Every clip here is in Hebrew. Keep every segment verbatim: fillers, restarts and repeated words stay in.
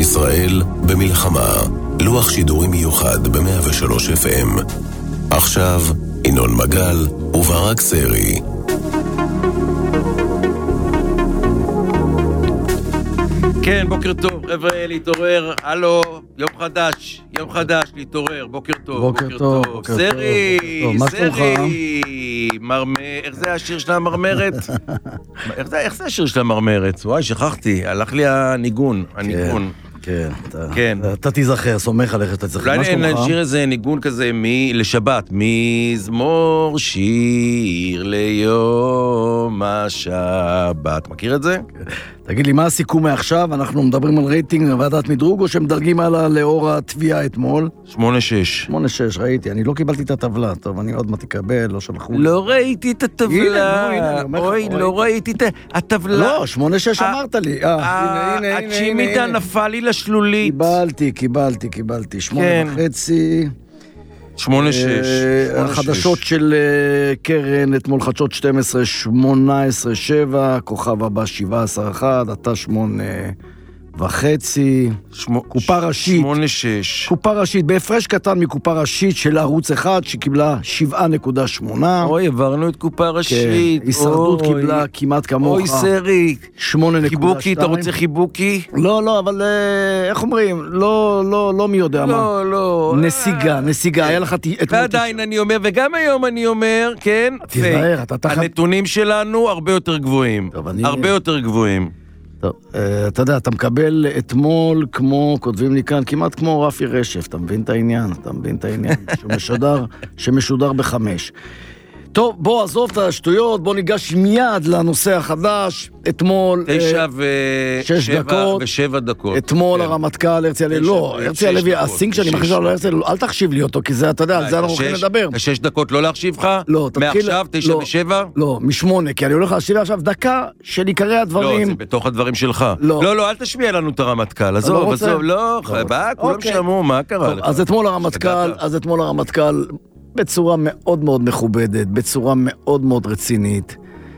ישראל במלחמה. לוח שידורי מיוחד ב-מאה ושלוש אף אם. עכשיו, ינון מגל וברק סרי. כן, בוקר טוב, חבר'ה, להתעורר, הלו, יום חדש, יום חדש, להתעורר, בוקר טוב, בוקר טוב, בוקר טוב. סרי, סרי, מרמר, איך זה השיר של המרמרת? איך זה, איך זה השיר של המרמרת? וואי, שכחתי, הלך לי הניגון, הניגון. כן, כן, אתה תיזכר, סומך עליך, אתה תיזכר. אולי נשאיר איזה ניגון כזה לשבת, מזמור שיר ליום השבת, מכיר את זה? תגיד לי, מה הסיכום מעכשיו? אנחנו מדברים על רייטינג ועדת מדרוג, או שמדרגים הלאה לאור התביעה אתמול? שמונה שש. שמונה שש, ראיתי, אני לא קיבלתי את הטבלה, טוב, אני עוד מה תקבל, לא שלחו. לא ראיתי את הטבלה, אוי, לא ראיתי את הטבלה. לא, שמונה שש אמרת לי. הצ'ימידה נפל לי לשלולית. קיבלתי, קיבלתי, קיבלתי, שמונה וחצי. שמונה שש. החדשות של קרן, אתמול חדשות שתים עשרה שמונה עשרה שבע, כוכב הבא שבע עשרה אחת, אתה שמונה וחצי, קופה ראשית, שמונה שש. קופה ראשית, בהפרש קטן מקופה ראשית של ערוץ אחד, שקיבלה שבע נקודה שמונה. אוי, עברנו את קופה ראשית. כן, הישרדות קיבלה כמעט כמוך. אוי, סרי. שמונה נקודה שתיים. חיבוקי, אתה רוצה חיבוקי? לא, לא, אבל איך אומרים? לא, לא, לא מי יודע מה. לא, לא. נסיגה, נסיגה, היה לך... ועדיין אני אומר, וגם היום אני אומר, כן, תיזהר, אתה תחת... הנתונים שלנו הרבה יותר גבוהים. הרבה יותר גבוהים. טוב, אתה יודע, אתה מקבל אתמול כמו, כותבים לי כאן, כמעט כמו רפי רשף, אתה מבין את העניין? אתה מבין את העניין? שמשודר, שמשודר בחמש. טוב, בוא, עזוב את השטויות, בוא ניגש מיד לנושא החדש. אתמול... תשע ושבע דקות. אתמול הרמטכ"ל, הרצי הלוי, לא, הרצי הלוי, הסינק שאני מחשב על הרצי הלוי, אל תחשיב לי אותו, כי זה, אתה יודע, על זה אנחנו הולכים לדבר. שש דקות לא להחשיב לך? לא, תתחיל... מעכשיו, תשע ושבע? לא, משמונה, כי אני הולך להחשיב עכשיו דקה של עיקרי הדברים. לא, זה בתוך הדברים שלך. לא, לא, אל תשמיע לנו את הרמטכ"ל, עזוב, עזוב, לא, בא, כולם שמעו, מה קרה לך? אז אתמול הרמטכ"ל, אז אתמול הרמטכ"ל בצורה מאוד מאוד מכובדת, בצורה מאוד מאוד רצינית,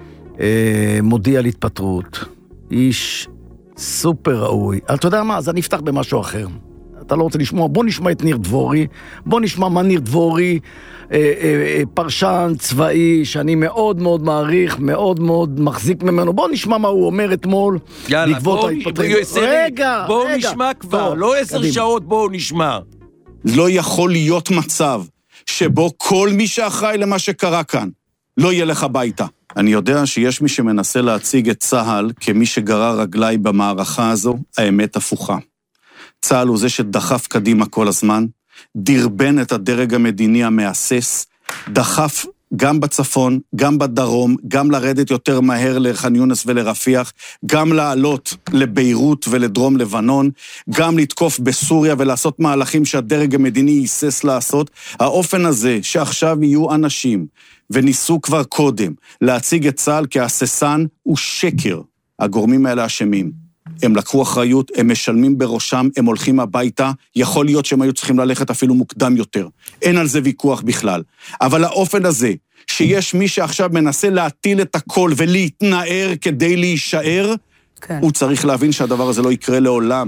אה, מודיע על התפטרות. איש סופר ראוי. אתה יודע מה? אז אני אפתח במשהו אחר. אתה לא רוצה לשמוע? בוא נשמע את ניר דבורי. בוא נשמע מה ניר דבורי, אה, אה, פרשן צבאי, שאני מאוד מאוד מעריך, מאוד מאוד מחזיק ממנו. בוא נשמע מה הוא אומר אתמול. יאללה, בוא, רגע, בואו נשמע כבר. טוב, לא עשר קדימה. שעות, בואו נשמע. לא יכול להיות מצב שבו כל מי שאחראי למה שקרה כאן לא ילך הביתה. אני יודע שיש מי שמנסה להציג את צה"ל כמי שגרר רגלי במערכה הזו, האמת הפוכה. צה"ל הוא זה שדחף קדימה כל הזמן, דרבן את הדרג המדיני המאסס, דחף גם בצפון, גם בדרום, גם לרדת יותר מהר לח'אן יונס ולרפיח, גם לעלות לביירות ולדרום לבנון, גם לתקוף בסוריה ולעשות מהלכים שהדרג המדיני ייסס לעשות. האופן הזה שעכשיו יהיו אנשים, וניסו כבר קודם, להציג את צה"ל כהססן, הוא שקר. הגורמים האלה אשמים. הם לקחו אחריות, הם משלמים בראשם, הם הולכים הביתה, יכול להיות שהם היו צריכים ללכת אפילו מוקדם יותר. אין על זה ויכוח בכלל. אבל האופן הזה, שיש מי שעכשיו מנסה להטיל את הכל ולהתנער כדי להישאר, כן. הוא צריך להבין שהדבר הזה לא יקרה לעולם.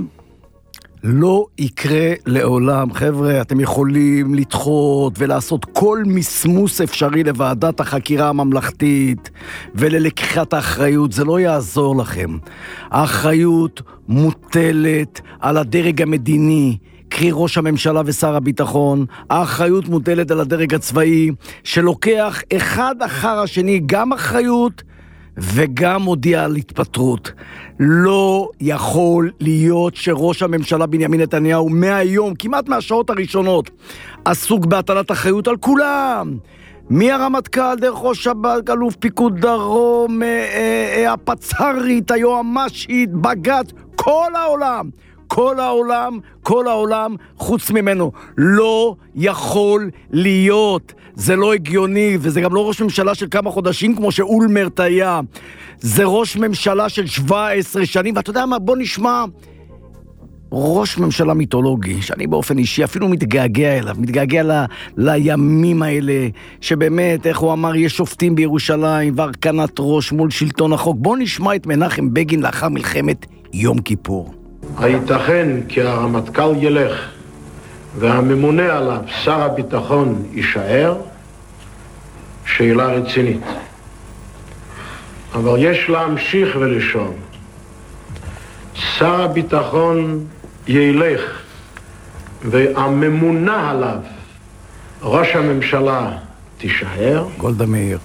לא יקרה לעולם. חבר'ה, אתם יכולים לדחות ולעשות כל מסמוס אפשרי לוועדת החקירה הממלכתית וללקיחת האחריות. זה לא יעזור לכם. האחריות מוטלת על הדרג המדיני, קרי ראש הממשלה ושר הביטחון. האחריות מוטלת על הדרג הצבאי, שלוקח אחד אחר השני גם אחריות וגם הודיע על התפטרות. לא יכול להיות שראש הממשלה בנימין נתניהו מהיום, כמעט מהשעות הראשונות, עסוק בהטלת אחריות על כולם. מהרמטכ"ל, דרך ראש שב"כ, אלוף פיקוד דרום, הפצ"רית, היועמ"שית, בג"ץ, כל העולם. כל העולם, כל העולם, חוץ ממנו. לא יכול להיות. זה לא הגיוני, וזה גם לא ראש ממשלה של כמה חודשים, כמו שאולמרט היה. זה ראש ממשלה של שבע עשרה שנים, ואתה יודע מה? בוא נשמע ראש ממשלה מיתולוגי, שאני באופן אישי אפילו מתגעגע אליו, מתגעגע ל, לימים האלה, שבאמת, איך הוא אמר, יש שופטים בירושלים, והרכנת ראש מול שלטון החוק. בוא נשמע את מנחם בגין לאחר מלחמת יום כיפור. הייתכן כי הרמטכ"ל ילך והממונה עליו, שר הביטחון, יישאר? שאלה רצינית. אבל יש להמשיך ולשאול. שר הביטחון ילך והממונה עליו, ראש הממשלה, תישאר? גולדה מאיר.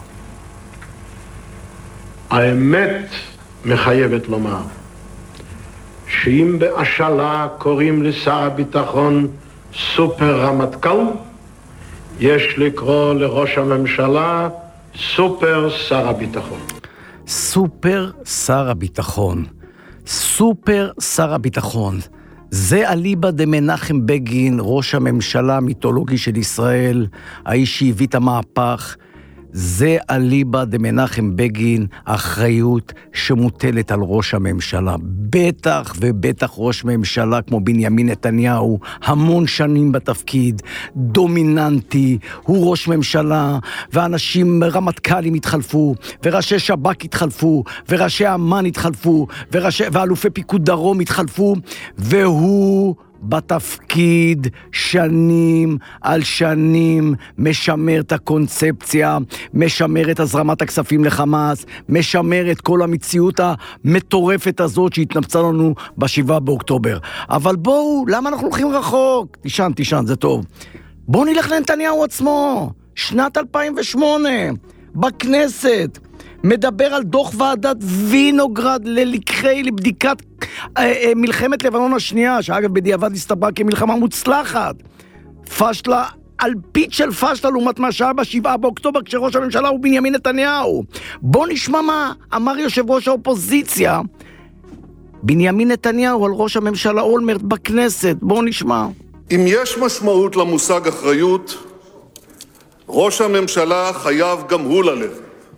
האמת מחייבת לומר שאם בהשאלה קוראים לשר הביטחון סופר רמטכ"ל, יש לקרוא לראש הממשלה סופר שר הביטחון. סופר שר הביטחון. סופר שר הביטחון. זה אליבא דמנחם בגין, ראש הממשלה המיתולוגי של ישראל, האיש שהביא את המהפך. זה אליבא דמנחם בגין, האחריות שמוטלת על ראש הממשלה. בטח ובטח ראש ממשלה כמו בנימין נתניהו, המון שנים בתפקיד, דומיננטי, הוא ראש ממשלה, ואנשים רמטכ"לים התחלפו, וראשי שב"כ התחלפו, וראשי אמ"ן התחלפו, וראשי, ואלופי פיקוד דרום התחלפו, והוא בתפקיד שנים על שנים, משמר את הקונספציה, משמר את הזרמת הכספים לחמאס, משמר את כל המציאות המטורפת הזאת שהתנפצה לנו בשבעה באוקטובר. אבל בואו, למה אנחנו הולכים רחוק? תישן, תישן, זה טוב. בואו נלך לנתניהו עצמו, שנת אלפיים ושמונה, בכנסת, מדבר על דוח ועדת וינוגרד ללקחי, לבדיקת אה, אה, מלחמת לבנון השנייה, שאגב בדיעבד הסתברה כמלחמה מוצלחת. פשלה, אלפית של פשלה לעומת מה שהיה בשבעה באוקטובר, כשראש הממשלה הוא בנימין נתניהו. בוא נשמע מה אמר יושב ראש האופוזיציה, בנימין נתניהו, על ראש הממשלה אולמרט בכנסת. בוא נשמע. אם יש משמעות למושג אחריות, ראש הממשלה חייב גם הוא ללכת.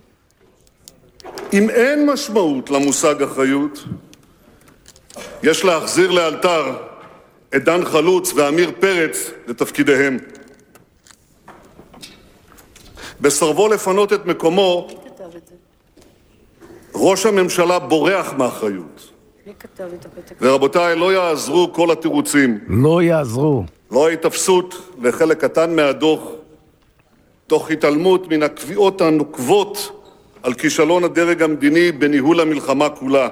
אם אין משמעות למושג אחריות, יש להחזיר לאלתר את דן חלוץ ואמיר פרץ לתפקידיהם. בסרבו לפנות את מקומו, ראש הממשלה בורח מאחריות. ורבותיי, לא יעזרו כל התירוצים. לא יעזרו. לא ההתאפסות לחלק קטן מהדוח, תוך התעלמות מן הקביעות הנוקבות על כישלון הדרג המדיני בניהול המלחמה כולה.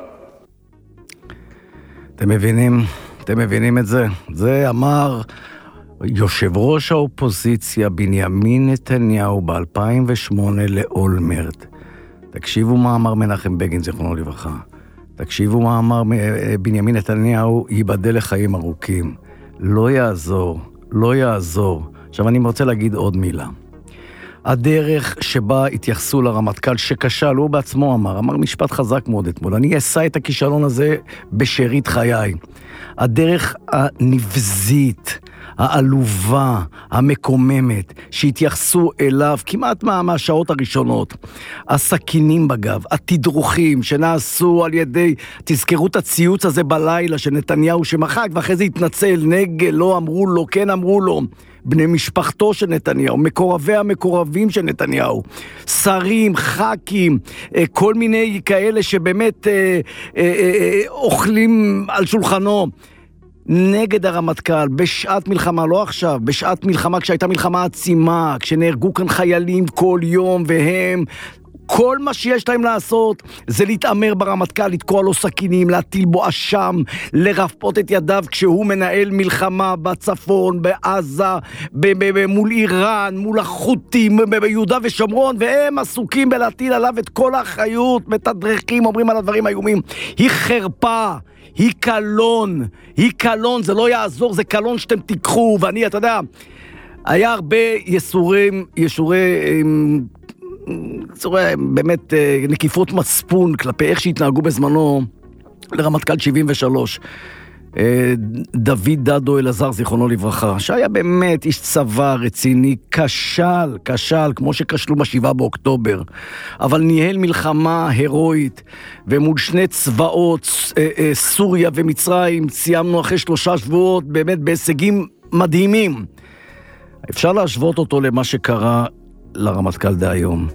אתם מבינים? אתם מבינים את זה? זה אמר יושב ראש האופוזיציה בנימין נתניהו ב-אלפיים ושמונה לאולמרט. תקשיבו מה אמר מנחם בגין, זיכרונו לברכה. תקשיבו מה אמר בנימין נתניהו, ייבדל לחיים ארוכים. לא יעזור, לא יעזור. עכשיו אני רוצה להגיד עוד מילה. הדרך שבה התייחסו לרמטכ"ל שכשל, הוא בעצמו אמר, אמר משפט חזק מאוד אתמול, אני אעשה את הכישלון הזה בשארית חיי. הדרך הנבזית, העלובה, המקוממת, שהתייחסו אליו כמעט מה, מהשעות הראשונות, הסכינים בגב, התדרוכים שנעשו על ידי, תזכרו את הציוץ הזה בלילה של נתניהו שמחק, ואחרי זה התנצל, נגד, לא אמרו לו, כן אמרו לו, בני משפחתו של נתניהו, מקורבי המקורבים של נתניהו, שרים, ח"כים, כל מיני כאלה שבאמת אה, אה, אה, אוכלים על שולחנו, נגד הרמטכ"ל, בשעת מלחמה, לא עכשיו, בשעת מלחמה, כשהייתה מלחמה עצימה, כשנהרגו כאן חיילים כל יום, והם, כל מה שיש להם לעשות, זה להתאמר ברמטכ"ל, לתקוע לו סכינים, להטיל בו אשם, לרפות את ידיו, כשהוא מנהל מלחמה בצפון, בעזה, מול איראן, מול החות'ים, ביהודה ושומרון, והם עסוקים בלהטיל עליו את כל האחריות, מתדרכים, אומרים על הדברים האיומים. היא חרפה. היא קלון, היא קלון, זה לא יעזור, זה קלון שאתם תיקחו, ואני, אתה יודע, היה הרבה יסורים, ישורי, יסורי, באמת נקיפות מצפון כלפי איך שהתנהגו בזמנו לרמטכ"ל שבעים ושלוש. דוד דדו אלעזר, זיכרונו לברכה, שהיה באמת איש צבא רציני, כשל, כשל, כמו שכשלו בשבעה באוקטובר, אבל ניהל מלחמה הירואית, ומול שני צבאות, סוריה ומצרים, סיימנו אחרי שלושה שבועות, באמת בהישגים מדהימים. אפשר להשוות אותו למה שקרה לרמטכ"ל דהיום.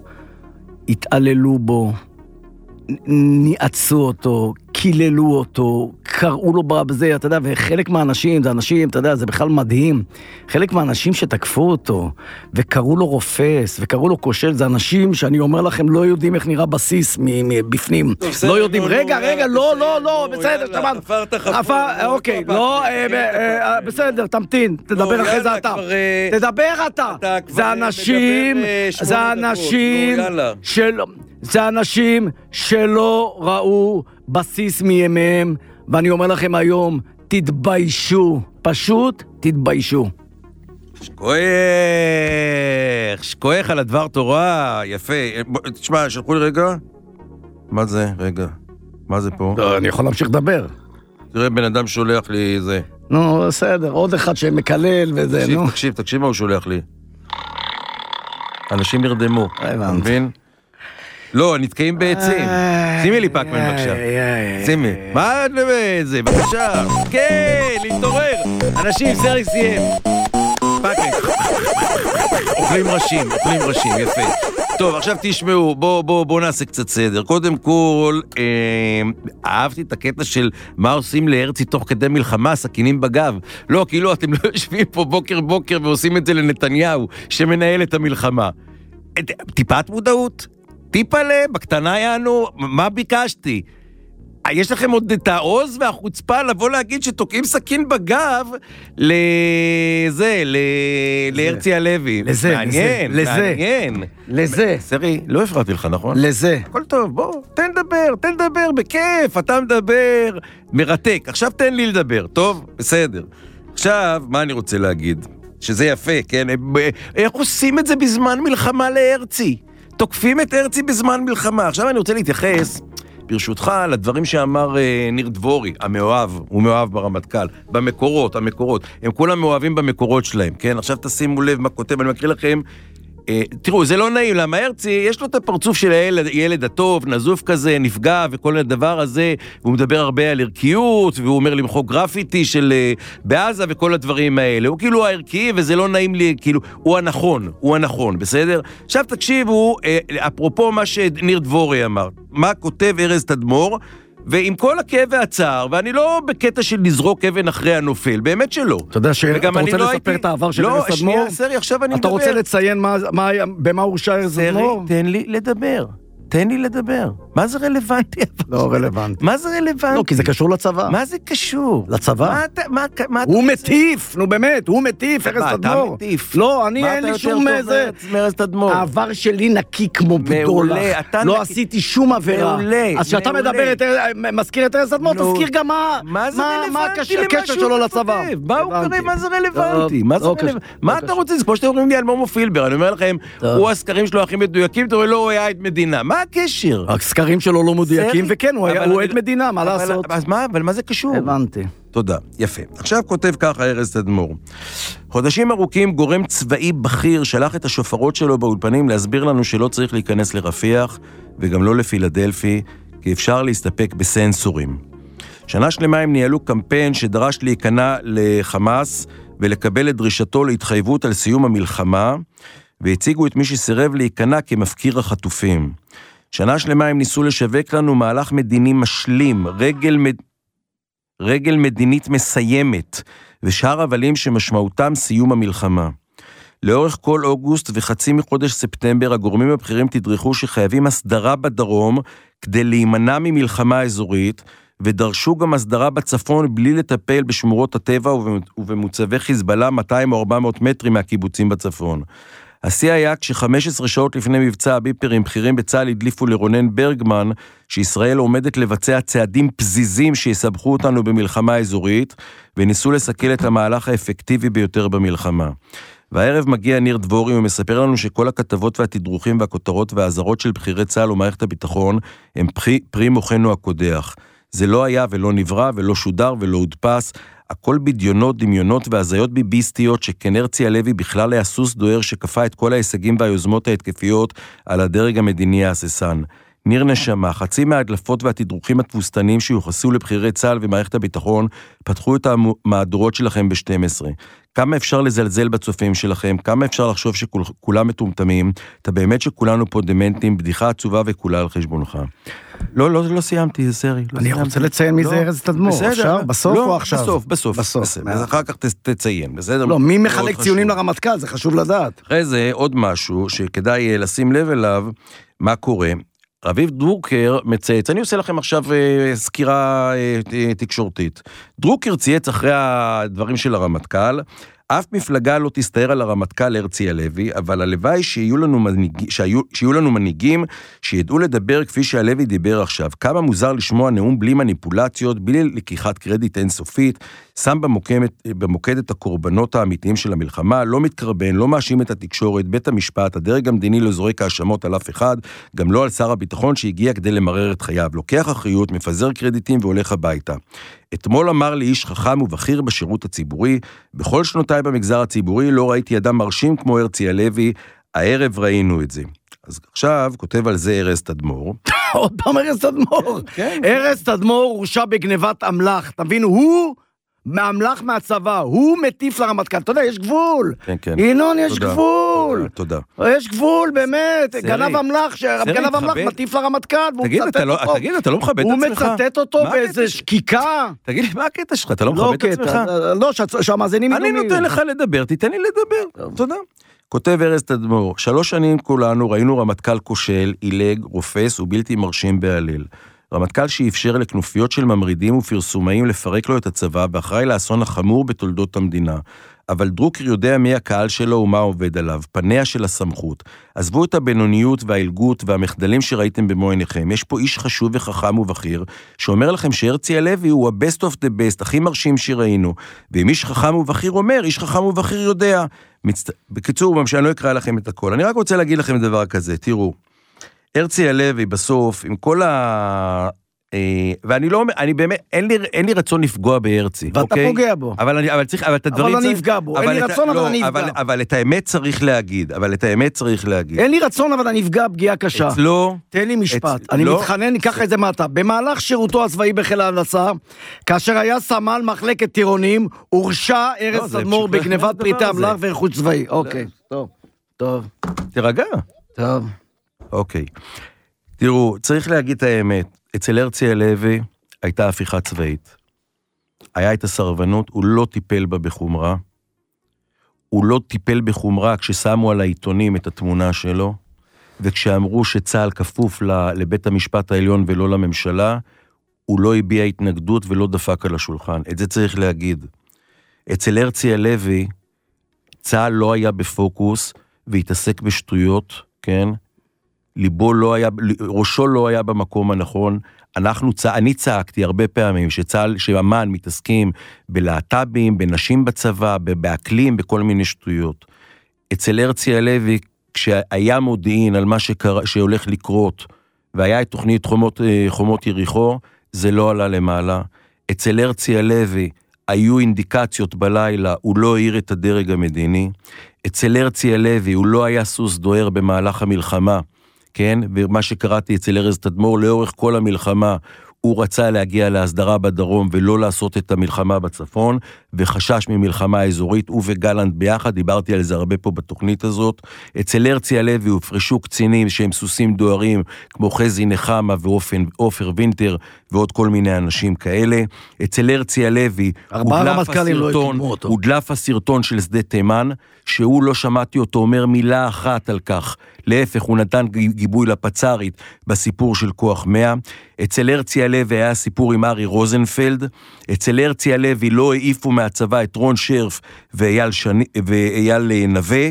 התעללו בו, ניעצו אותו, קיללו אותו, קראו לו בזה, אתה יודע, וחלק מהאנשים, זה אנשים, אתה יודע, זה בכלל מדהים, חלק מהאנשים שתקפו אותו, וקראו לו רופס, וקראו לו כושל, זה אנשים שאני אומר לכם, לא יודעים איך נראה בסיס מבפנים. לא יודעים, רגע, רגע, לא, לא, לא, בסדר, תשמע. חפרת חפור. אוקיי, לא, בסדר, תמתין, תדבר אחרי זה אתה. תדבר אתה. זה אנשים, זה אנשים שלא, זה אנשים שלא ראו בסיס מימיהם, ואני אומר לכם היום, תתביישו, פשוט תתביישו. שכוח, שכוח על הדבר תורה, יפה. תשמע, שלחו לי רגע. מה זה? רגע. מה זה פה? לא, אני יכול להמשיך לדבר. תראה, בן אדם שולח לי זה. נו, בסדר, עוד אחד שמקלל וזה, תקשיב, נו. תקשיב, תקשיב מה הוא שולח לי. אנשים נרדמו, אתה מבין? לא, נתקעים בעצים. שימי לי פאקמן בבקשה. שימי. מה זה? בבקשה. כן, להתעורר. אנשים, סרק סיים. פאקמן. אוכלים ראשים, אוכלים ראשים, יפה. טוב, עכשיו תשמעו, בואו בוא, בוא נעשה קצת סדר. קודם כל, אה, אהבתי את הקטע של מה עושים להרצי תוך כדי מלחמה, סכינים בגב. לא, כאילו אתם לא יושבים פה בוקר בוקר ועושים את זה לנתניהו, שמנהל את המלחמה. טיפת מודעות? טיפה לה, בקטנה יענו, מה ביקשתי? יש לכם עוד את העוז והחוצפה לבוא להגיד שתוקעים סכין בגב לזה, להרצי הלוי. לזה, מעניין, לזה, מעניין. לזה. סרי, לא הפרעתי לך, נכון? לזה. הכל טוב, בוא, תן לדבר, תן לדבר, בכיף, אתה מדבר, מרתק. עכשיו תן לי לדבר, טוב? בסדר. עכשיו, מה אני רוצה להגיד? שזה יפה, כן? איך עושים את זה בזמן מלחמה להרצי? תוקפים את הרצי בזמן מלחמה. עכשיו אני רוצה להתייחס, ברשותך, לדברים שאמר אה, ניר דבורי, המאוהב, הוא מאוהב ברמטכ"ל, במקורות, המקורות, הם כולם מאוהבים במקורות שלהם, כן? עכשיו תשימו לב מה כותב, אני מקריא לכם, אה, תראו, זה לא נעים, למה הרצי, יש לו את הפרצוף של הילד, ילד הטוב, נזוף כזה, נפגע וכל הדבר הזה, והוא מדבר הרבה על ערכיות, והוא אומר למחוק גרפיטי של אה, בעזה וכל הדברים האלה, הוא כאילו הערכי, וזה לא נעים לי, כאילו, הוא הנכון, הוא הנכון, בסדר? עכשיו תקשיבו, אה, אפרופו מה שניר דבורי אמר, מה כותב ארז תדמור, ועם כל הכאב והצער, ואני לא בקטע של לזרוק אבן אחרי הנופל, באמת שלא. אתה יודע שאתה רוצה לספר את העבר של ארז תדמור? לא, שנייה, סרי, עכשיו אני מדבר. אתה רוצה לציין במה הורשע ארז תדמור? סרי, תן לי לדבר. תן לי לדבר. מה זה רלוונטי? לא רלוונטי. מה זה רלוונטי? לא, כי זה קשור לצבא. מה זה קשור? לצבא? הוא מטיף, נו באמת, הוא מטיף, ארז תדמור. אתה מטיף. לא, אני אין לי שום איזה... ארז תדמור. העבר שלי נקי כמו בדולח. לא עשיתי שום עבירה. מעולה. אז כשאתה מדבר, מזכיר את ארז תדמור, תזכיר גם מה הקשר שלו לצבא. מה הוא קורא? מה זה רלוונטי? מה אתה רוצה? זה כמו שאתם אומרים לי על מומו פילבר, אני אומר לכם, הוא הסקרים שלו הכי מדויקים, אתה אומר, לא, הוא היה עד מדינה. מה הקשר? הסקרים שלו לא מדויקים, וכן, הוא עד מדינה, מה לעשות? אז מה, אבל מה זה קשור? הבנתי. תודה, יפה. עכשיו כותב ככה ארז תדמור. חודשים ארוכים גורם צבאי בכיר שלח את השופרות שלו באולפנים להסביר לנו שלא צריך להיכנס לרפיח, וגם לא לפילדלפי, כי אפשר להסתפק בסנסורים. שנה שלמה הם ניהלו קמפיין שדרש להיכנע לחמאס, ולקבל את דרישתו להתחייבות על סיום המלחמה, והציגו את מי שסירב להיכנע כמפקיר החטופים. שנה שלמה הם ניסו לשווק לנו מהלך מדיני משלים, רגל, מד... רגל מדינית מסיימת, ושאר הבלים שמשמעותם סיום המלחמה. לאורך כל אוגוסט וחצי מחודש ספטמבר, הגורמים הבכירים תדרכו שחייבים הסדרה בדרום, כדי להימנע ממלחמה אזורית, ודרשו גם הסדרה בצפון בלי לטפל בשמורות הטבע ובמוצבי חיזבאללה מאתיים או ארבע מאות מטרים מהקיבוצים בצפון. השיא היה כש-חמש עשרה שעות לפני מבצע הביפרים בכירים בצה"ל הדליפו לרונן ברגמן שישראל עומדת לבצע צעדים פזיזים שיסבכו אותנו במלחמה אזורית וניסו לסכל את המהלך האפקטיבי ביותר במלחמה. והערב מגיע ניר דבורי ומספר לנו שכל הכתבות והתדרוכים והכותרות והעזרות של בכירי צה"ל ומערכת הביטחון הם פרי, פרי מוחנו הקודח. זה לא היה ולא נברא ולא שודר ולא הודפס, הכל בדיונות, דמיונות והזיות ביביסטיות שכן הרצי הלוי בכלל היה סוס דוהר שקפה את כל ההישגים והיוזמות ההתקפיות על הדרג המדיני ההססן. ניר נשמה, חצי מההדלפות והתדרוכים התבוסתניים שיוחסו לבחירי צה"ל ומערכת הביטחון, פתחו את המהדורות שלכם ב-שתים עשרה. כמה אפשר לזלזל בצופים שלכם, כמה אפשר לחשוב שכולם מטומטמים, אתה באמת שכולנו פה דמנטים, בדיחה עצובה וכולה על חשבונך. לא, לא, לא סיימתי, סרי. אני רוצה לציין מי זה ארז תדמור. עכשיו? בסוף או עכשיו? בסוף, בסוף. בסוף. אז אחר כך תציין, בסדר? לא, מי מחלק ציונים לרמטכ"ל? זה חשוב לדעת. אחרי זה עוד משהו שכדאי לשים לב אליו, מה קורה. רביב דרוקר מצייץ, אני עושה לכם עכשיו סקירה תקשורתית. דרוקר צייץ אחרי הדברים של הרמטכ"ל, אף מפלגה לא תסתער על הרמטכ"ל הרצי הלוי, אבל הלוואי שיהיו לנו, מנהיג, שיהיו, שיהיו לנו מנהיגים שידעו לדבר כפי שהלוי דיבר עכשיו. כמה מוזר לשמוע נאום בלי מניפולציות, בלי לקיחת קרדיט אינסופית, שם במוקד, במוקד את הקורבנות האמיתיים של המלחמה, לא מתקרבן, לא מאשים את התקשורת, בית המשפט, הדרג המדיני לא זורק האשמות על אף אחד, גם לא על שר הביטחון שהגיע כדי למרר את חייו. לוקח אחריות, מפזר קרדיטים והולך הביתה. אתמול אמר לי איש חכם ובכיר בשירות הציבורי, בכל שנותיי במגזר הציבורי לא ראיתי אדם מרשים כמו הרצי הלוי, הערב ראינו את זה. אז עכשיו כותב על זה ארז תדמור. עוד פעם ארז תדמור. ארז תדמור הורשע בגנבת אמל"ח, תבינו, הוא מאמל"ח מהצבא, הוא מטיף לרמטכ"ל, אתה יודע, יש גבול. כן, כן. ינון, יש גבול. תודה. יש גבול, באמת. גנב אמל"ח, גנב אמל"ח מטיף לרמטכ"ל, והוא מצטט אותו. תגיד, אתה לא מכבד את עצמך? הוא מצטט אותו באיזה שקיקה. תגיד לי, מה הקטע שלך? אתה לא מכבד את עצמך? לא, שהמאזינים אני נותן לך לדבר, תיתן לי לדבר. תודה. כותב ארז תדמור, שלוש שנים כולנו ראינו רמטכ"ל כושל, עילג, רופס ובלתי מרשים בעליל. רמטכ"ל שאפשר לכנופיות של ממרידים ופרסומאים לפרק לו את הצבא, ואחראי לאסון החמור בתולדות המדינה. אבל דרוקר יודע מי הקהל שלו ומה עובד עליו, פניה של הסמכות. עזבו את הבינוניות והאלגות והמחדלים שראיתם במו עיניכם. יש פה איש חשוב וחכם ובכיר, שאומר לכם שהרצי הלוי הוא ה-best of the best, הכי מרשים שראינו. ואם איש חכם ובכיר אומר, איש חכם ובכיר יודע. מצט... בקיצור, אני לא אקרא לכם את הכל. אני רק רוצה להגיד לכם דבר כזה, תראו. הרצי הלוי בסוף, עם כל ה... ואני לא אומר, אני באמת, אין לי, אין לי רצון לפגוע בהרצי, ואתה אוקיי? פוגע בו. אבל אני, אבל צריך, אבל את הדברים... אבל אני אפגע בו, אין לי רצון, אבל אני אפגע. אבל, אבל את האמת צריך להגיד, אבל את האמת צריך להגיד. אין לי רצון, אבל אני אפגע פגיעה קשה. אצלו... תן לי משפט, אני מתחנן, ניקח את זה מעתה. במהלך שירותו הצבאי בחיל ההנדסה, כאשר היה סמל מחלקת טירונים, הורשע ארז תדמור בגנבת פריטי אמל"ח ורכוש צבאי. אוקיי, טוב, טוב. תירגע. טוב. אוקיי. תראו, צריך להגיד את האמת. אצל הרצי הלוי הייתה הפיכה צבאית. היה את הסרבנות, הוא לא טיפל בה בחומרה. הוא לא טיפל בחומרה כששמו על העיתונים את התמונה שלו, וכשאמרו שצה"ל כפוף לבית המשפט העליון ולא לממשלה, הוא לא הביע התנגדות ולא דפק על השולחן. את זה צריך להגיד. אצל הרצי הלוי, צה"ל לא היה בפוקוס, והתעסק בשטויות, כן? ליבו לא היה, ראשו לא היה במקום הנכון. אנחנו, אני צעקתי הרבה פעמים שצה"ל, שאמן מתעסקים בלהט"בים, בנשים בצבא, באקלים, בכל מיני שטויות. אצל הרצי הלוי, כשהיה מודיעין על מה שקרה, שהולך לקרות, והיה את תוכנית חומות, חומות יריחו, זה לא עלה למעלה. אצל הרצי הלוי, היו אינדיקציות בלילה, הוא לא העיר את הדרג המדיני. אצל הרצי הלוי, הוא לא היה סוס דוהר במהלך המלחמה, כן? ומה שקראתי אצל ארז תדמור, לאורך כל המלחמה, הוא רצה להגיע להסדרה בדרום, ולא לעשות את המלחמה בצפון, וחשש ממלחמה אזורית, הוא וגלנט ביחד, דיברתי על זה הרבה פה בתוכנית הזאת. אצל הרצי הלוי הופרשו קצינים שהם סוסים דוהרים, כמו חזי נחמה ועופר וינטר, ועוד כל מיני אנשים כאלה. אצל הרצי הלוי, הודלף הסרטון, הודלף הסרטון של שדה תימן, שהוא לא שמעתי אותו אומר מילה אחת על כך. להפך, הוא נתן גיבוי לפצרית בסיפור של כוח מאה. אצל הרצי הלוי היה סיפור עם ארי רוזנפלד. אצל הרצי הלוי לא העיפו מהצבא את רון שרף ואייל, שני, ואייל נווה.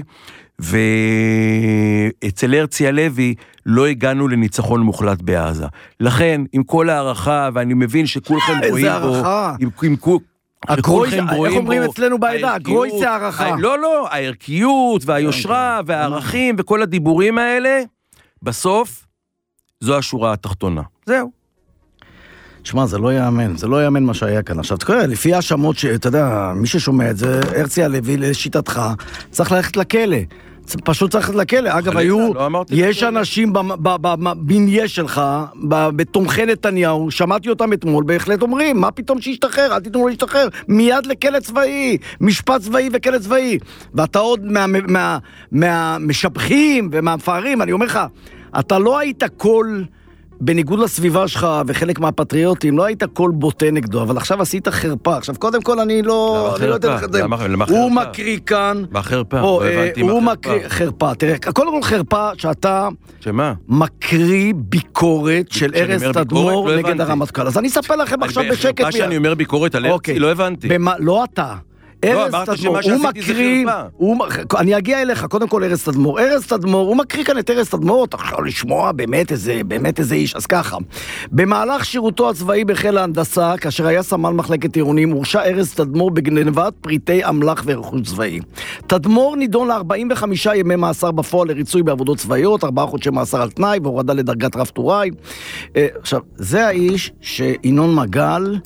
ואצל הרצי הלוי לא הגענו לניצחון מוחלט בעזה. לכן, עם כל הערכה, ואני מבין שכולכם רואים בו... איזה הערכה? עם, עם כל... הגרויס, איך אומרים אצלנו בעדה? הגרויס זה הערכה. לא, לא, הערכיות והיושרה והערכים וכל הדיבורים האלה, בסוף, זו השורה התחתונה. זהו. שמע, זה לא יאמן, זה לא יאמן מה שהיה כאן. עכשיו, תקרא, לפי השמות שאתה יודע, מי ששומע את זה, הרצי הלוי, לשיטתך, צריך ללכת לכלא. פשוט צריך ללכת לכלא. אגב, היו, יש אנשים בבניין שלך, בתומכי נתניהו, שמעתי אותם אתמול, בהחלט אומרים, מה פתאום שישתחרר? אל תיתנו לו להשתחרר. מיד לכלא צבאי, משפט צבאי וכלא צבאי. ואתה עוד מהמשבחים ומהמפארים, אני אומר לך, אתה לא היית כל בניגוד לסביבה שלך וחלק מהפטריוטים, לא היית כל בוטה נגדו, אבל עכשיו עשית חרפה. עכשיו, קודם כל אני לא... אני לא יודע לחדם. הוא מקריא כאן... מה חרפה? לא הבנתי מה חרפה. הוא מקריא חרפה. תראה, קודם כל חרפה שאתה... שמה? מקריא ביקורת של ארז תדמור נגד הרמטכ"ל. אז אני אספר לכם עכשיו בשקט... מה שאני אומר ביקורת על הרצי, לא הבנתי. לא אתה. ארז תדמור, הוא מקריא, אני אגיע אליך, קודם כל ארז תדמור, ארז תדמור, הוא מקריא כאן את ארז תדמור, אתה יכול לשמוע באמת איזה, באמת איזה איש, אז ככה, במהלך שירותו הצבאי בחיל ההנדסה, כאשר היה סמל מחלקת עירונים, הורשע ארז תדמור בגנבת פריטי אמל"ח ורכוש צבאי. תדמור נידון ל-ארבעים וחמישה ימי מאסר בפועל לריצוי בעבודות צבאיות, ארבעה חודשי מאסר על תנאי, והורדה לדרגת רב טוראי. עכשיו, זה האיש שינון מגל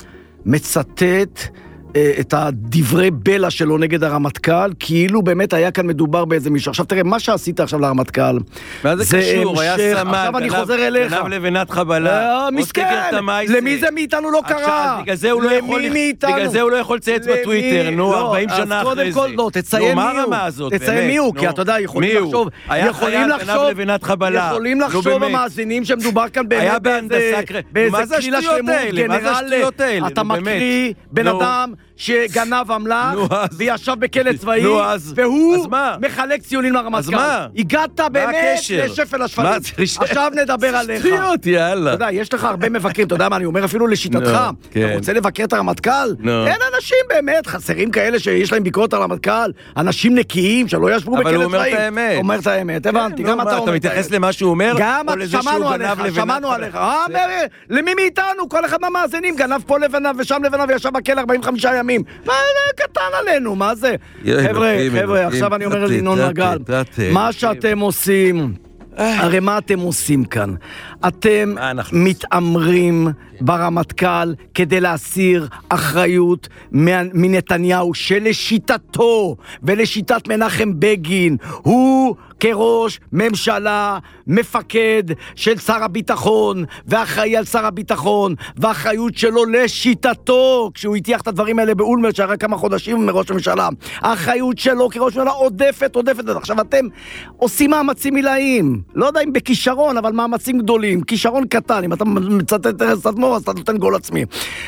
מצטט את הדברי בלע שלו נגד הרמטכ"ל, כאילו באמת היה כאן מדובר באיזה מישהו. עכשיו תראה, מה שעשית עכשיו לרמטכ"ל, מה זה קשור? היה סמל, עכשיו אני חוזר אליך. גנב לבנת חבלה. מסכן, למי זה מאיתנו לא קרה? בגלל זה הוא לא יכול לצייץ בטוויטר, נו, ארבעים שנה אחרי זה. אז קודם כל, לא, תציין מי הוא. תציין מי הוא, כי אתה יודע, יכולים לחשוב, יכולים לחשוב, יכולים לחשוב המאזינים שמדובר כאן באמת באיזה כלילה שלמות, גנרל, אתה מקריא בן אדם שגנב אמל"ח וישב בכלא צבאי, והוא מחלק ציונים לרמטכ"ל. הגעת באמת לשפל השפלים. עכשיו נדבר עליך. שטויות, יאללה. אתה יודע, יש לך הרבה מבקרים, אתה יודע מה אני אומר אפילו לשיטתך. אתה רוצה לבקר את הרמטכ"ל? אין אנשים באמת, חסרים כאלה שיש להם ביקורת על הרמטכ"ל, אנשים נקיים שלא ישבו בכלא צבאי. אבל הוא אומר את האמת. אומר את האמת, הבנתי. גם אתה אומר. אתה מתייחס למה שהוא אומר? גם שמענו עליך, שמענו עליך. למי מאיתנו? כל אחד מהמאזינים גנב פה לבנה ושם לבנה וישב בכלא ארבעים וחמישה ימים. מה קטן עלינו, מה זה? חבר'ה, חבר'ה, עכשיו אני אומר לינון מגל, מה שאתם עושים, הרי מה אתם עושים כאן? אתם מתאמרים ברמטכ"ל כדי להסיר אחריות מנתניהו, שלשיטתו ולשיטת מנחם בגין הוא כראש ממשלה מפקד של שר הביטחון ואחראי על שר הביטחון, והאחריות שלו לשיטתו כשהוא הטיח את הדברים האלה באולמרט שהרי כמה חודשים מראש הממשלה, האחריות שלו כראש ממשלה עודפת עודפת. עכשיו אתם עושים מאמצים מילאים, לא יודע אם בכישרון אבל מאמצים גדולים, כישרון קטן, אם אתה מצטט את ארז תדמור אז אתה נותן גול עצמי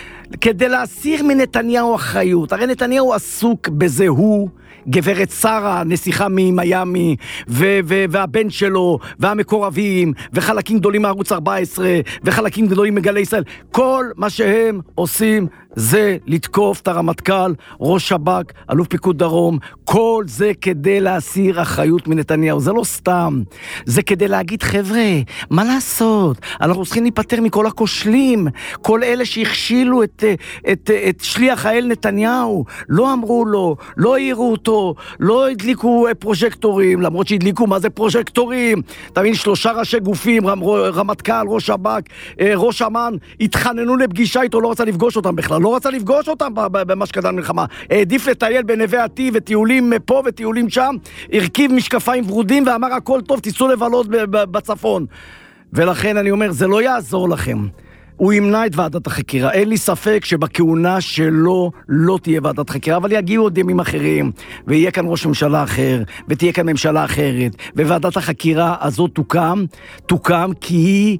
כדי להסיר מנתניהו אחריות. הרי נתניהו עסוק בזה, הוא גברת שרה, נסיכה ממיימי, ו- ו- והבן שלו, והמקורבים, וחלקים גדולים מערוץ ארבע עשרה, וחלקים גדולים מגלי ישראל. כל מה שהם עושים זה לתקוף את הרמטכ"ל, ראש שב"כ, אלוף פיקוד דרום, כל זה כדי להסיר אחריות מנתניהו. זה לא סתם, זה כדי להגיד, חבר'ה, מה לעשות? אנחנו צריכים להיפטר מכל הכושלים, כל אלה שהכשילו את, את, את שליח האל נתניהו, לא אמרו לו, לא העירו אותו, לא הדליקו פרוז'קטורים, למרות שהדליקו מה זה פרוז'קטורים, תבין, שלושה ראשי גופים, רמטכ"ל, ראש שב"כ, ראש אמ"ן, התחננו לפגישה איתו, לא רצה לפגוש אותם בכלל, לא רצה לפגוש אותם במה שקדם מלחמה, העדיף לטייל בנווה עתיב וטיולים פה וטיולים שם, הרכיב משקפיים ורודים ואמר הכל טוב, תיסעו לבלות בצפון. ולכן אני אומר, זה לא יעזור לכם. הוא ימנע את ועדת החקירה. אין לי ספק שבכהונה שלו לא תהיה ועדת חקירה, אבל יגיעו עוד ימים אחרים, ויהיה כאן ראש ממשלה אחר, ותהיה כאן ממשלה אחרת, וועדת החקירה הזאת תוקם, תוקם כי היא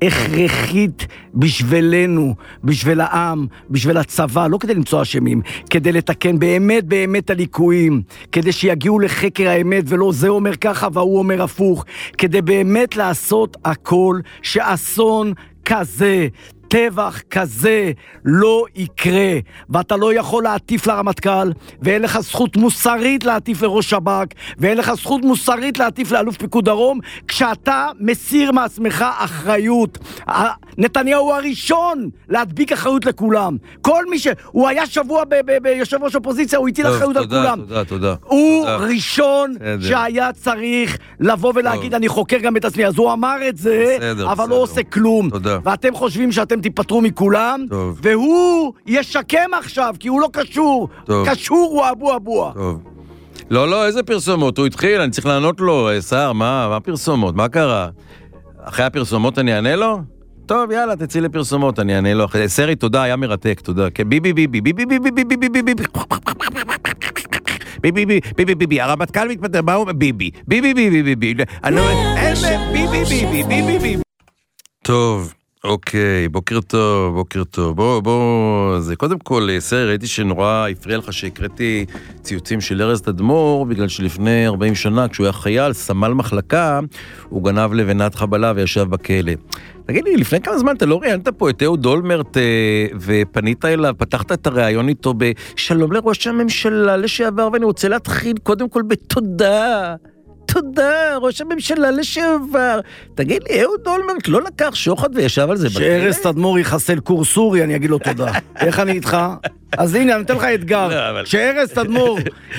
הכרחית בשבילנו, בשביל העם, בשביל הצבא, לא כדי למצוא אשמים, כדי לתקן באמת באמת הליקויים, כדי שיגיעו לחקר האמת, ולא זה אומר ככה והוא אומר הפוך, כדי באמת לעשות הכל שאסון כזה, טבח כזה לא יקרה, ואתה לא יכול להטיף לרמטכ"ל, ואין לך זכות מוסרית להטיף לראש שב"כ, ואין לך זכות מוסרית להטיף לאלוף פיקוד דרום, כשאתה מסיר מעצמך אחריות. נתניהו הוא הראשון להדביק אחריות לכולם. כל מי ש... הוא היה שבוע ביושב ראש אופוזיציה, הוא הטיל אחריות על כולם. תודה, תודה. הוא ראשון שהיה צריך לבוא ולהגיד, אני חוקר גם את עצמי. אז הוא אמר את זה, אבל לא עושה כלום. ואתם חושבים שאתם תיפטרו מכולם, טוב. והוא ישקם עכשיו, כי הוא לא קשור. טוב. קשור הוא אבו אבוה. טוב. לא, לא, איזה פרסומות? הוא התחיל, אני צריך לענות לו, שר, מה, מה פרסומות? מה קרה? אחרי הפרסומות אני אענה לו? טוב, יאללה, תצאי לפרסומות, אני אענה לו. סרי, תודה, היה מרתק, תודה. ביבי, ביבי, ביבי, ביבי, ביבי, ביבי, ביבי, ביבי, ביבי, ביבי, ביבי, הרמטכ"ל מתפטר, מה הוא? ביבי, ביבי, ביבי, ביבי, ביבי, ביבי, ביבי, ביבי, טוב, אוקיי, בוקר טוב, בוקר טוב. בוא, בוא, זה קודם כל, סר, ראיתי שנורא הפריע לך שהקראתי ציוצים של ארז תדמור, בגלל שלפני ארבעים שנה, כשהוא היה חייל, סמל מחלקה, הוא גנב לבנת חבלה וישב בכלא. תגיד לי, לפני כמה זמן אתה לא ראיינת פה את אהוד אולמרט ופנית אליו, פתחת את הראיון איתו בשלום לראש הממשלה לשעבר, ואני רוצה להתחיל קודם כל בתודה. תודה, ראש הממשלה לשעבר. תגיד לי, אהוד אולמרט לא לקח שוחד וישב על זה בכלא? שארז תדמור יחסל קורס סורי, אני אגיד לו תודה. איך אני איתך? אז הנה, אני אתן לך אתגר. שארז תדמור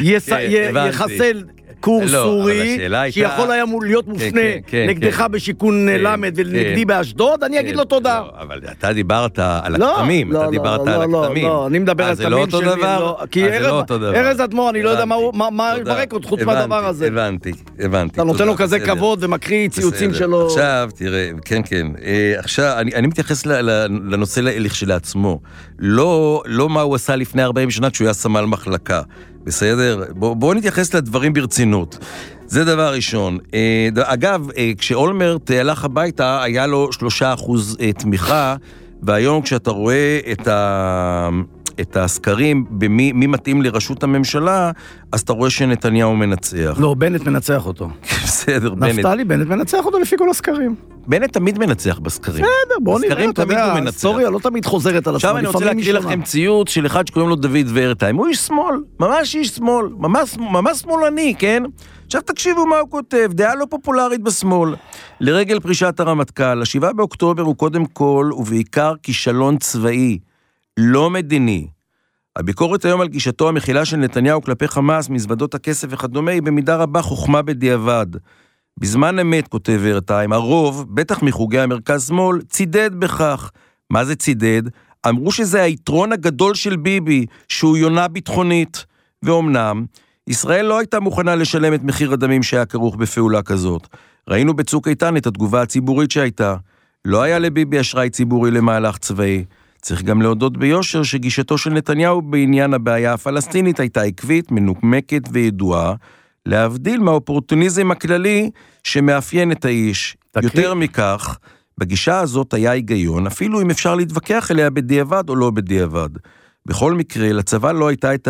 יחסל קורס סורי, שיכול היה להיות מופנה נגדך בשיקון למד ונגדי באשדוד, אני אגיד לו תודה. אבל אתה דיברת על הכתמים, אתה דיברת על הכתמים. לא, לא, אני מדבר על הכתמים שלי. כי ארז תדמור, אני לא יודע מה יברק עוד חוץ מהדבר הזה. הבנתי, הבנתי. אתה נותן לו כזה כבוד ומקריא ציוצים שלו. עכשיו, תראה, כן, כן. עכשיו, אני מתייחס לנושא לכשלעצמו. לא מה הוא עשה לפני ארבעים שנה כשהוא היה סמל מחלקה. בסדר? בוא, בוא נתייחס לדברים ברצינות. זה דבר ראשון. אגב, כשאולמרט הלך הביתה, היה לו שלושה אחוז תמיכה, והיום כשאתה רואה את ה... את הסקרים במי מי מתאים לראשות הממשלה, אז אתה רואה שנתניהו מנצח. לא, בנט מנצח אותו. בסדר, בנט. נפתלי, בנט מנצח אותו לפי כל הסקרים. בנט תמיד מנצח בסקרים. בסדר, בוא נראה, בסקרים תמיד הוא מנצח. ההיסטוריה לא תמיד חוזרת על עצמה. עכשיו אני רוצה להקריא לכם ציוץ של אחד שקוראים לו דוד ורטיים. הוא איש שמאל, ממש איש שמאל, ממש, ממש שמאלני, כן? עכשיו תקשיבו מה הוא כותב, דעה לא פופולרית בשמאל. לרגל פרישת הרמטכ"ל, השבעה באוקטובר הוא קודם כל ובעיקר כישלון צבאי. לא מדיני. הביקורת היום על גישתו המכילה של נתניהו כלפי חמאס, מזוודות הכסף וכדומה, היא במידה רבה חוכמה בדיעבד. בזמן אמת, כותב ורטיים, הרוב, בטח מחוגי המרכז שמאל, צידד בכך. מה זה צידד? אמרו שזה היתרון הגדול של ביבי, שהוא יונה ביטחונית. ואומנם, ישראל לא הייתה מוכנה לשלם את מחיר הדמים שהיה כרוך בפעולה כזאת. ראינו בצוק איתן את התגובה הציבורית שהייתה. לא היה לביבי אשראי ציבורי למהלך צבאי. צריך גם להודות ביושר שגישתו של נתניהו בעניין הבעיה הפלסטינית הייתה עקבית, מנומקת וידועה, להבדיל מהאופורטוניזם הכללי שמאפיין את האיש. תקריא. יותר מכך, בגישה הזאת היה היגיון, אפילו אם אפשר להתווכח אליה בדיעבד או לא בדיעבד. בכל מקרה, לצבא לא הייתה את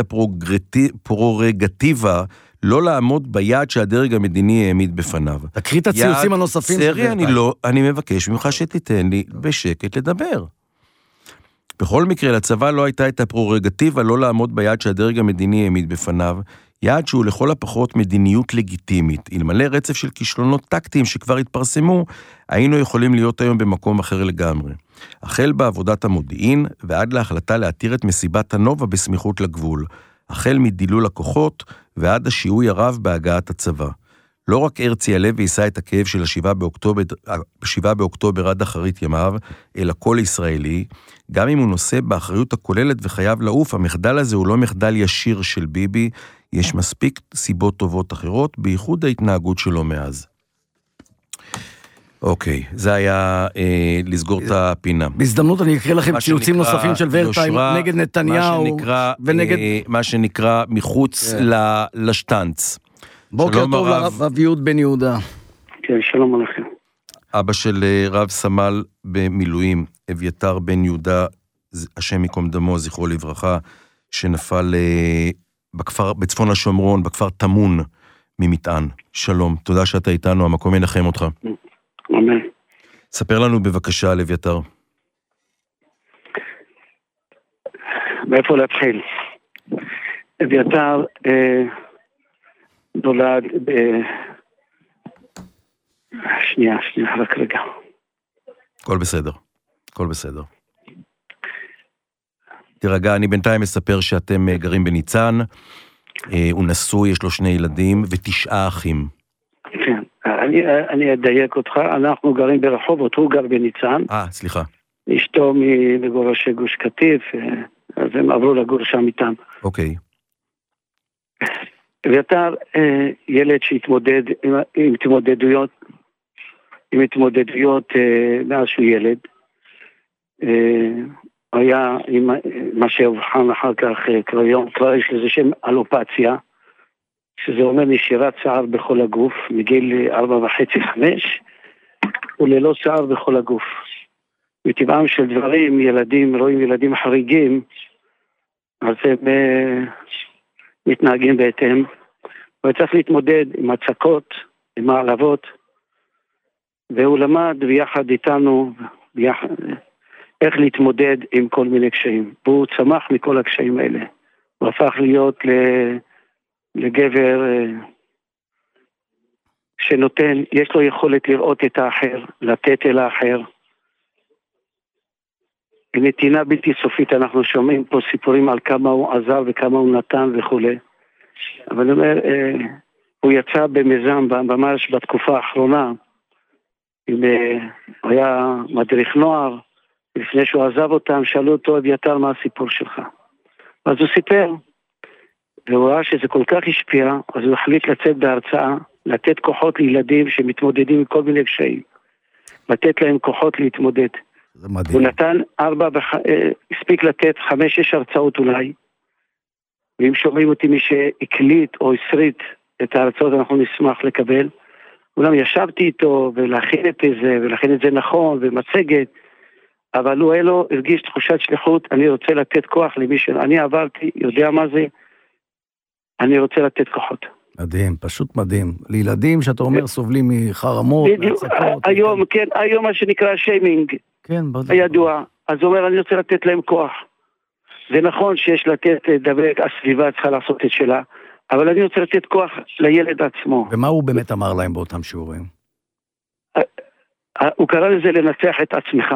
הפרורוגטיבה לא לעמוד ביעד שהדרג המדיני העמיד בפניו. תקריא את הציוצים הנוספים. סרי, אני לא, אני מבקש ממך שתיתן לי בשקט לדבר. בכל מקרה, לצבא לא הייתה את הפרורוגטיבה לא לעמוד ביעד שהדרג המדיני העמיד בפניו, יעד שהוא לכל הפחות מדיניות לגיטימית. אלמלא רצף של כישלונות טקטיים שכבר התפרסמו, היינו יכולים להיות היום במקום אחר לגמרי. החל בעבודת המודיעין, ועד להחלטה להתיר את מסיבת הנובה בסמיכות לגבול. החל מדילול הכוחות, ועד השיעוי הרב בהגעת הצבא. לא רק הרצי הלב וישא את הכאב של השבעה באוקטובר, השבעה באוקטובר עד אחרית ימיו, אלא כל ישראלי, גם אם הוא נושא באחריות הכוללת וחייב לעוף, המחדל הזה הוא לא מחדל ישיר של ביבי, יש מספיק סיבות טובות אחרות, בייחוד ההתנהגות שלו מאז. אוקיי, זה היה אה, לסגור את הפינה. בהזדמנות אני אקריא לכם ציוצים נוספים של ורטיים נגד נתניהו, מה שנקרא, ונגד... אה, מה שנקרא מחוץ yeah. לשטנץ. בוקר טוב לרב אביהוד בן יהודה. כן, שלום עליכם. אבא של רב סמל במילואים, אביתר בן יהודה, השם יקום דמו, זכרו לברכה, שנפל בכפר, בצפון השומרון, בכפר תמון ממטען. שלום, תודה שאתה איתנו, המקום ינחם אותך. אמן. ספר לנו בבקשה על אביתר. מאיפה להתחיל? אביתר... אה... נולד ב... שנייה, שנייה, רק רגע. הכל בסדר, הכל בסדר. תרגע, אני בינתיים מספר שאתם גרים בניצן, הוא נשוי, יש לו שני ילדים ותשעה אחים. כן, אני, אני אדייק אותך, אנחנו גרים ברחובות, הוא גר בניצן. אה, סליחה. אשתו מגורשי גוש קטיף, אז הם עברו לגור שם איתם. אוקיי. אביתר, ילד שהתמודד עם, עם התמודדויות, עם התמודדויות מאז שהוא ילד, היה עם מה שהובחן אחר כך, כבר יום, כבר יש לזה שם אלופציה, שזה אומר נשירת שיער בכל הגוף, מגיל ארבע וחצי, חמש, וללא שיער בכל הגוף. מטבעם של דברים, ילדים, רואים ילדים חריגים, אז הם uh, מתנהגים בהתאם, וצריך להתמודד עם הצקות, עם העלבות, והוא למד ביחד איתנו, ביחד, איך להתמודד עם כל מיני קשיים, והוא צמח מכל הקשיים האלה, הוא הפך להיות לגבר שנותן, יש לו יכולת לראות את האחר, לתת אל האחר, נתינה בלתי סופית. אנחנו שומעים פה סיפורים על כמה הוא עזר וכמה הוא נתן וכו'. אבל אני אומר, הוא יצא במיזם ממש בתקופה האחרונה, הוא היה מדריך נוער, לפני שהוא עזב אותם, שאלו אותו, אביתר, מה הסיפור שלך? אז הוא סיפר, והוא ראה שזה כל כך השפיע, אז הוא החליט לצאת בהרצאה, לתת כוחות לילדים שמתמודדים עם כל מיני קשיים, לתת להם כוחות להתמודד. זה מדהים. הוא נתן ארבע, בח... הספיק לתת חמש, שש הרצאות אולי, ואם שומעים אותי מי שהקליט או הסריט את ההרצאות, אנחנו נשמח לקבל. אולם ישבתי איתו ולהכין את זה, ולהכין את זה נכון, ומצגת, אבל הוא אלו הרגיש תחושת שליחות, אני רוצה לתת כוח למי שאני עברתי, יודע מה זה, אני רוצה לתת כוחות. מדהים, פשוט מדהים. לילדים שאתה אומר סובלים מחרמות, מהצקות. היום, כן, היום מה שנקרא שיימינג, הידוע, אז הוא אומר, אני רוצה לתת להם כוח. זה נכון שיש לתת דבק, הסביבה צריכה לעשות את שלה, אבל אני רוצה לתת כוח לילד עצמו. ומה הוא באמת אמר להם באותם שיעורים? הוא קרא לזה לנצח את עצמך.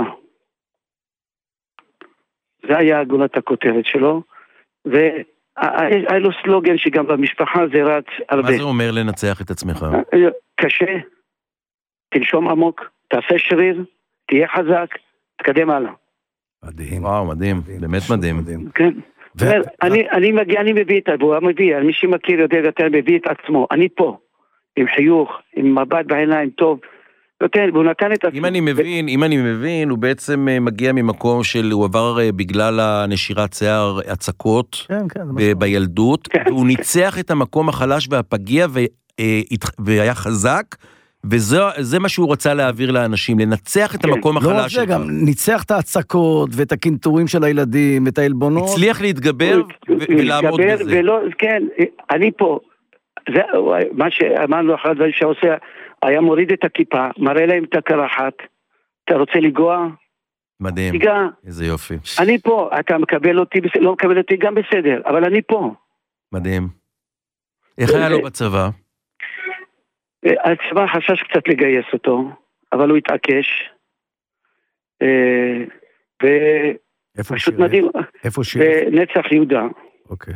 זה היה גולת הכותרת שלו, והיה לו סלוגן שגם במשפחה זה רץ הרבה. מה זה אומר לנצח את עצמך? קשה, תנשום עמוק, תעשה שריר, תהיה חזק, תקדם הלאה. מדהים. וואו, מדהים, באמת מדהים. כן. אני מגיע, אני מביא את הוא מביא, מי שמכיר יודע יותר מביא את עצמו, אני פה, עם חיוך, עם מבט בעיניים טוב, והוא נתן את עצמו. אם אני מבין, אם אני מבין, הוא בעצם מגיע ממקום של, הוא עבר בגלל הנשירת שיער הצקות בילדות, והוא ניצח את המקום החלש והפגיע והיה חזק, וזה מה שהוא רצה להעביר לאנשים, לנצח את המקום החלש. לא רק זה, גם ניצח את ההצקות ואת הקינטורים של הילדים, את העלבונות. הצליח להתגבר ולעמוד בזה. כן, אני פה, מה שאמרנו אחרי הדברים שעושה, היה מוריד את הכיפה, מראה להם את הקרחת, אתה רוצה לגוע? מדהים, תיגע. איזה יופי. אני פה, אתה מקבל אותי, לא מקבל אותי גם בסדר, אבל אני פה. מדהים. איך היה לו בצבא? הצבא חשש קצת לגייס אותו, אבל הוא התעקש. ופשוט מדהים. איפה שירת? בנצח יהודה. אוקיי.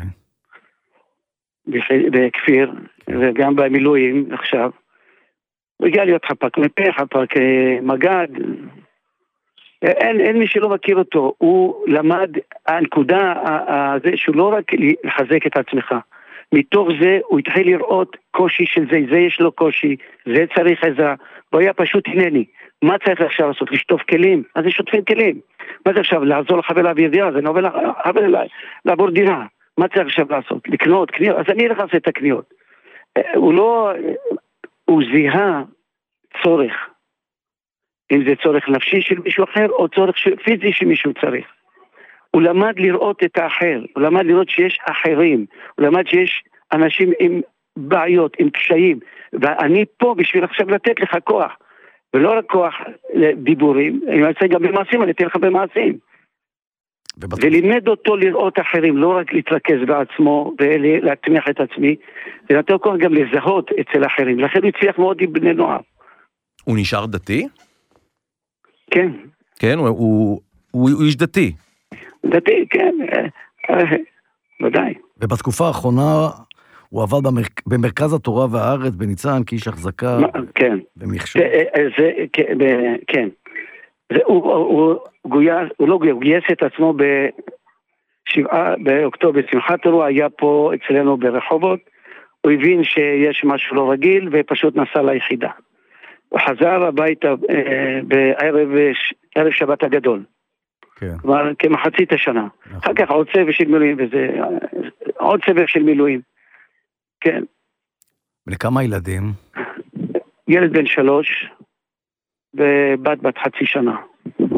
בכפיר, וגם במילואים עכשיו. הוא הגיע להיות חפ"ק מפה, חפ"ק מג"ד. אין, אין מי שלא מכיר אותו. הוא למד, הנקודה הזה שהוא לא רק לחזק את עצמך. מתוך זה הוא התחיל לראות קושי של זה, זה יש לו קושי, זה צריך עזרה. הוא היה פשוט הנני. מה צריך עכשיו לעשות? לשטוף כלים? אז יש שוטפים כלים. מה זה עכשיו? לעזור לחבר להעביר דירה? זה נובל לעבור דירה. מה צריך עכשיו לעשות? לקנות, קניות? אז אני אלך לעשות את הקניות. הוא לא... הוא זיהה צורך, אם זה צורך נפשי של מישהו אחר, או צורך פיזי שמישהו צריך. הוא למד לראות את האחר, הוא למד לראות שיש אחרים, הוא למד שיש אנשים עם בעיות, עם קשיים, ואני פה בשביל עכשיו לתת לך כוח, ולא רק כוח לדיבורים, אני רוצה גם במעשים, אני אתן לך במעשים. ולימד אותו לראות אחרים, לא רק להתרכז בעצמו ולהתמיח את עצמי, זה נתן כוח גם לזהות אצל אחרים, לכן הוא הצליח מאוד עם בני נוער. הוא נשאר דתי? כן. כן, הוא, הוא, הוא, הוא איש דתי. דתי, כן, ודאי. ובתקופה האחרונה הוא עבד במר... במרכז התורה והארץ בניצן, כאיש החזקה כן. במחשוב. זה, כן, כן. זה, הוא, הוא, גויס, הוא לא גויס, הוא גייס את עצמו בשבעה באוקטובר, שמחת תורה, היה פה אצלנו ברחובות, הוא הבין שיש משהו לא רגיל, ופשוט נסע ליחידה. הוא חזר הביתה אה, בערב ערב שבת הגדול. כן. כלומר, כמחצית השנה. נכון. אחר כך עוד סבב של מילואים, וזה, עוד סבב של מילואים. כן. ולכמה ילדים? ילד בן שלוש, ובת בת חצי שנה. וואו.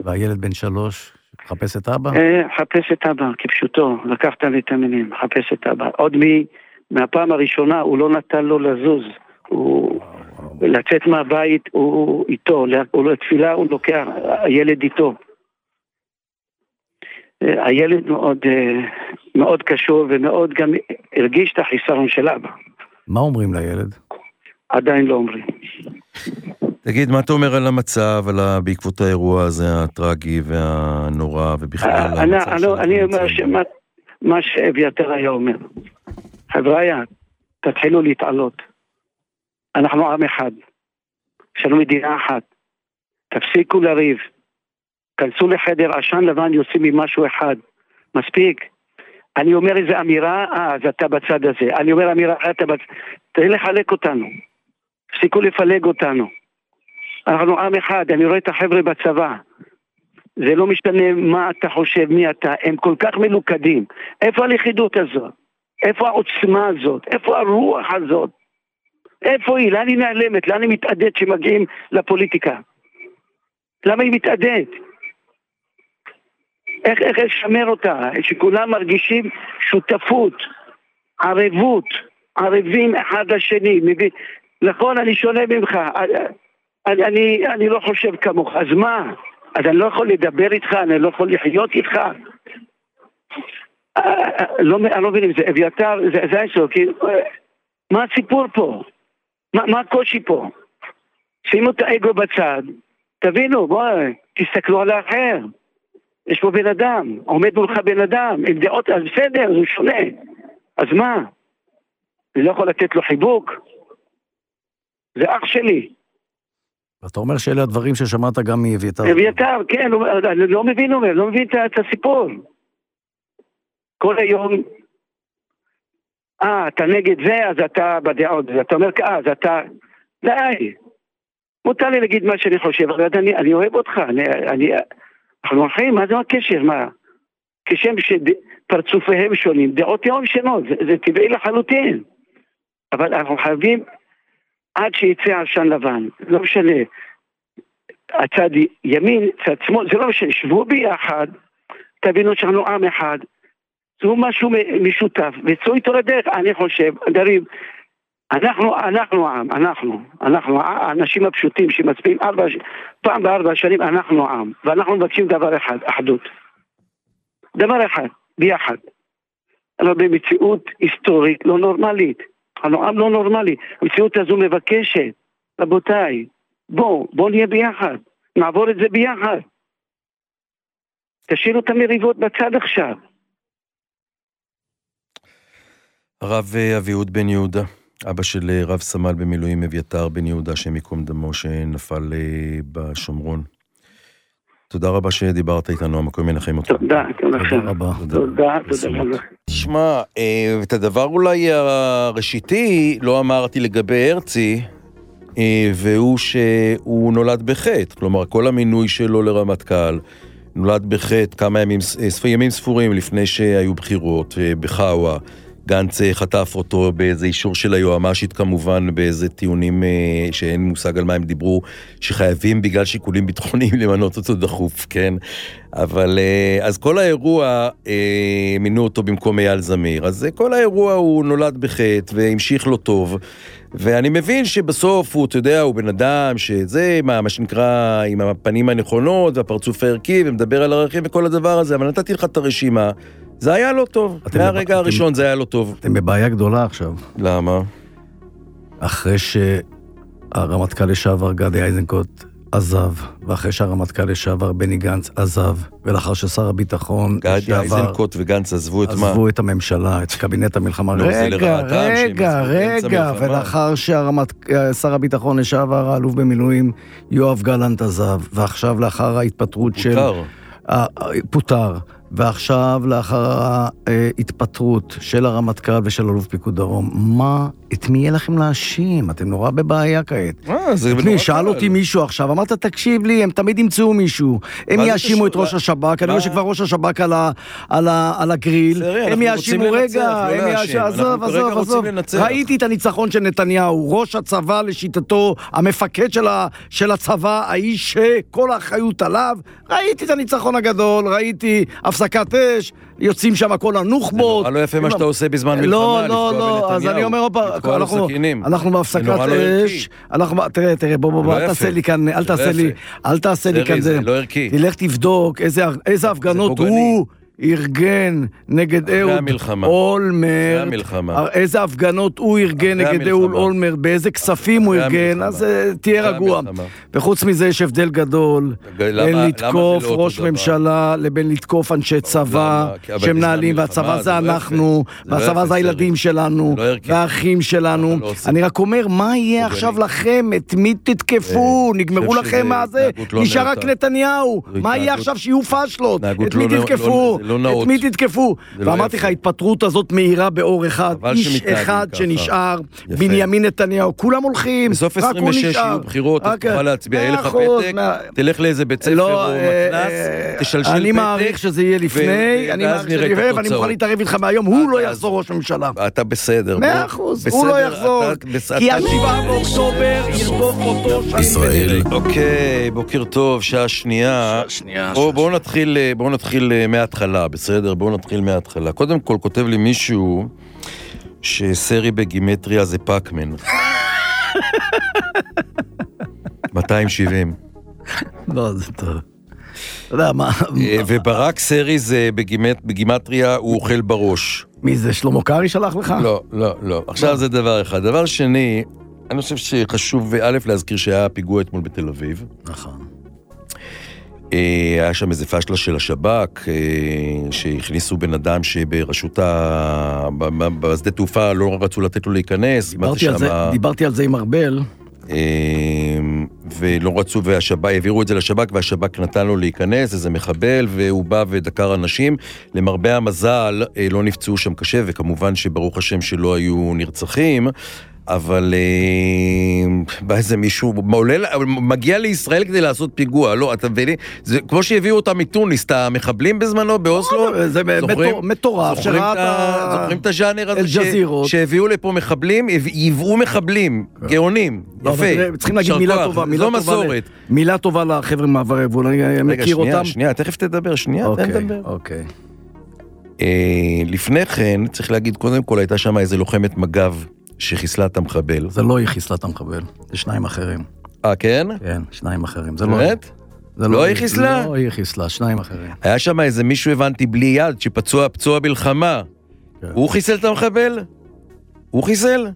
והילד בן שלוש, חפש את אבא? חפש את אבא, כפשוטו, לקחת לי את המילים, חפש את אבא. עוד מי, מהפעם הראשונה הוא לא נתן לו לזוז, הוא לצאת מהבית, הוא איתו, הוא לתפילה, הוא לוקח, הילד איתו. הילד מאוד, מאוד קשור ומאוד גם הרגיש את החיסרון של אבא. מה אומרים לילד? עדיין לא אומרים. תגיד, מה אתה אומר על המצב, על בעקבות האירוע הזה הטרגי והנורא, ובכלל המצב שלנו? אני אומר שמה שאביתר היה אומר, חבר'יה, תתחילו להתעלות. אנחנו עם אחד, יש לנו מדינה אחת, תפסיקו לריב, כנסו לחדר עשן לבן, יוצאים ממשהו אחד, מספיק. אני אומר איזו אמירה, אה, אז אתה בצד הזה, אני אומר אמירה, אתה בצד, תהיה לחלק אותנו, תפסיקו לפלג אותנו. אנחנו עם אחד, אני רואה את החבר'ה בצבא, זה לא משתנה מה אתה חושב, מי אתה, הם כל כך מלוכדים. איפה הלכידות הזאת? איפה העוצמה הזאת? איפה הרוח הזאת? איפה היא? לאן היא נעלמת? לאן היא מתעדת שמגיעים לפוליטיקה? למה היא מתעדת? איך, איך לשמר אותה? שכולם מרגישים שותפות, ערבות, ערבים אחד לשני. נכון, אני שונה ממך. אני, אני, אני לא חושב כמוך. אז מה? אז אני לא יכול לדבר איתך, אני לא יכול לחיות איתך. לא, אני לא מבין אם זה אביתר, זה, זה איזו, כי, מה הסיפור פה? מה, מה הקושי פה? שימו את האגו בצד, תבינו, בואי, תסתכלו על האחר. יש פה בן אדם, עומד מולך בן אדם, עם דעות, אז בסדר, זה שונה. אז מה? אני לא יכול לתת לו חיבוק? זה אח שלי. אתה אומר שאלה הדברים ששמעת גם מאביתר. אביתר, כן, אני לא מבין, אומר, לא מבין את הסיפור. כל היום, אה, אתה נגד זה, אז אתה בדעות, אתה אומר, אה, אז אתה, די, מותר לי להגיד מה שאני חושב, אבל אני, אני אוהב אותך, אני, אני, אנחנו הולכים, מה זה הקשר, מה? כשם שפרצופיהם שונים, דעותיהם שונות, זה, זה טבעי לחלוטין, אבל אנחנו חייבים, עד שיצא עשן לבן, לא משנה, הצד ימין, צד שמאל, זה לא משנה, שבו ביחד, תבינו שאנחנו עם אחד, זהו משהו משותף, וצאו איתו לדרך, אני חושב, דרים, אנחנו, אנחנו עם, אנחנו, אנחנו, האנשים הפשוטים שמצביעים ארבע, פעם בארבע שנים, אנחנו עם, ואנחנו מבקשים דבר אחד, אחדות. דבר אחד, ביחד. אבל במציאות היסטורית לא נורמלית, אנחנו עם לא נורמלי, המציאות הזו מבקשת, רבותיי, בואו, בואו נהיה ביחד, נעבור את זה ביחד. תשאירו את המריבות בצד עכשיו. הרב אביהוד בן יהודה, אבא של רב סמל במילואים אביתר בן יהודה, שם יקום דמו, שנפל בשומרון. תודה רבה שדיברת איתנו, המקום ינחם אותך. תודה, תודה רבה. תודה, תודה רבה. תשמע, את הדבר אולי הראשיתי לא אמרתי לגבי הרצי, והוא שהוא נולד בחטא, כלומר כל המינוי שלו לרמטכ"ל, נולד בחטא כמה ימים, ימים ספורים לפני שהיו בחירות בחאווה, גנץ חטף אותו באיזה אישור של היועמ"שית כמובן, באיזה טיעונים שאין מושג על מה הם דיברו, שחייבים בגלל שיקולים ביטחוניים למנות אותו דחוף, כן? אבל אז כל האירוע מינו אותו במקום אייל זמיר, אז כל האירוע הוא נולד בחטא והמשיך לו טוב, ואני מבין שבסוף הוא, אתה יודע, הוא בן אדם שזה, מה, מה שנקרא, עם הפנים הנכונות והפרצוף הערכי, ומדבר על ערכים וכל הדבר הזה, אבל נתתי לך את הרשימה, זה היה לא טוב. מהרגע הראשון זה היה לא טוב. אתם בבעיה גדולה עכשיו. למה? אחרי שהרמטכ"ל לשעבר גדי איזנקוט עזב, ואחרי שהרמטכ"ל לשעבר בני גנץ עזב, ולאחר ששר הביטחון גדי איזנקוט וגנץ עזבו את מה? עזבו את הממשלה, את קבינט המלחמה. רגע, רגע, רגע, ולאחר ששר הביטחון לשעבר, האלוף במילואים יואב גלנט עזב, ועכשיו לאחר ההתפטרות של... פוטר. פוטר. ועכשיו, לאחר ההתפטרות של הרמטכ"ל ושל אלוף פיקוד דרום, מה, את מי יהיה לכם להאשים? אתם נורא בבעיה כעת. אה, זה נורא שאל אותי מישהו עכשיו, אמרת, תקשיב לי, הם תמיד ימצאו מישהו. הם יאשימו את ראש השב"כ, אני רואה שכבר ראש השב"כ על הגריל. הם יאשימו, רגע, הם יאשימו, עזוב, עזוב, עזוב. ראיתי את הניצחון של נתניהו, ראש הצבא לשיטתו, המפקד של הצבא, האיש שכל האחריות עליו, ראיתי את הניצחון הגדול, ראיתי הפסקת אש, יוצאים שם כל הנוח'בות. זה לא יפה מה שאתה עושה בזמן מלחמה, לא, לא, לא, אז אני אומר, אנחנו בהפסקת אש, תראה, תראה, בוא, בוא, אל תעשה לי כאן, אל תעשה לי, אל תעשה לי כאן זה, תלך תבדוק איזה הפגנות הוא ארגן נגד אהוד אולמרט, איזה הפגנות הוא ארגן נגד אהוד אולמרט, באיזה כספים הוא ארגן, אז תהיה רגוע. וחוץ מזה יש הבדל גדול בין לתקוף ראש ממשלה לבין לתקוף אנשי צבא שמנהלים, והצבא זה אנחנו, והצבא זה הילדים שלנו והאחים שלנו. אני רק אומר, מה יהיה עכשיו לכם? את מי תתקפו? נגמרו לכם מה זה? נשאר רק נתניהו. מה יהיה עכשיו שיהיו פשלות? את מי תתקפו? את מי תתקפו? ואמרתי לך, ההתפטרות הזאת מהירה באור אחד, איש אחד שנשאר, בנימין נתניהו, כולם הולכים, בסוף עשרים ושש יהיו בחירות, תוכל להצביע, יהיה לך פתק, תלך לאיזה בית ספר או מתנ"ס, תשלשל פתק, אני מעריך שזה יהיה לפני, אני מעריך שזה יהיה, ואני מוכן להתערב איתך מהיום, הוא לא יחזור ראש הממשלה. אתה בסדר. מאה אחוז, הוא לא יחזור, כי השבעה באוקטובר ירדוף אותו ישראל. אוקיי, בוקר טוב, שעה שנייה. בואו נתחיל, בואו נתחיל מההתחלה, בסדר? בואו נתחיל מההתחלה. קודם כל, כותב לי מישהו שסרי בגימטריה זה פאקמן. מאתיים שבעים. לא, זה טוב. אתה יודע, מה... וברק סרי זה בגימטריה, הוא אוכל בראש. מי זה, שלמה קרעי שלח לך? לא, לא, לא. עכשיו זה דבר אחד. דבר שני, אני חושב שחשוב א' להזכיר שהיה פיגוע אתמול בתל אביב. נכון. היה שם איזה פשלה של השב"כ, שהכניסו בן אדם שברשות ה... בשדה תעופה לא רצו לתת לו להיכנס. דיברתי על זה, דיברתי על זה עם ארבל. ולא רצו, והשב"כ, העבירו את זה לשב"כ, והשב"כ נתן לו להיכנס, איזה מחבל, והוא בא ודקר אנשים. למרבה המזל, לא נפצעו שם קשה, וכמובן שברוך השם שלא היו נרצחים. אבל בא איזה מישהו, מגיע לישראל כדי לעשות פיגוע, לא, אתה מבין? זה כמו שהביאו אותם מטוניס, את המחבלים בזמנו באוסלו, זה מטורף, זוכרים את הז'אנר הזה שהביאו לפה מחבלים, יבאו מחבלים, גאונים, יפה. צריכים להגיד מילה טובה, מילה טובה לחבר'ה מעברי גבול, אני מכיר אותם. רגע, שנייה, תכף תדבר, שנייה, תן לדבר. אוקיי. לפני כן, צריך להגיד, קודם כל הייתה שם איזה לוחמת מג"ב, שחיסלה את המחבל. זה לא היא חיסלה את המחבל, זה שניים אחרים. אה, כן? כן, שניים אחרים. באמת? לא היא חיסלה? לא היא חיסלה, שניים אחרים. היה שם איזה מישהו, הבנתי, בלי יד, שפצוע פצוע מלחמה. הוא חיסל את המחבל? הוא חיסל?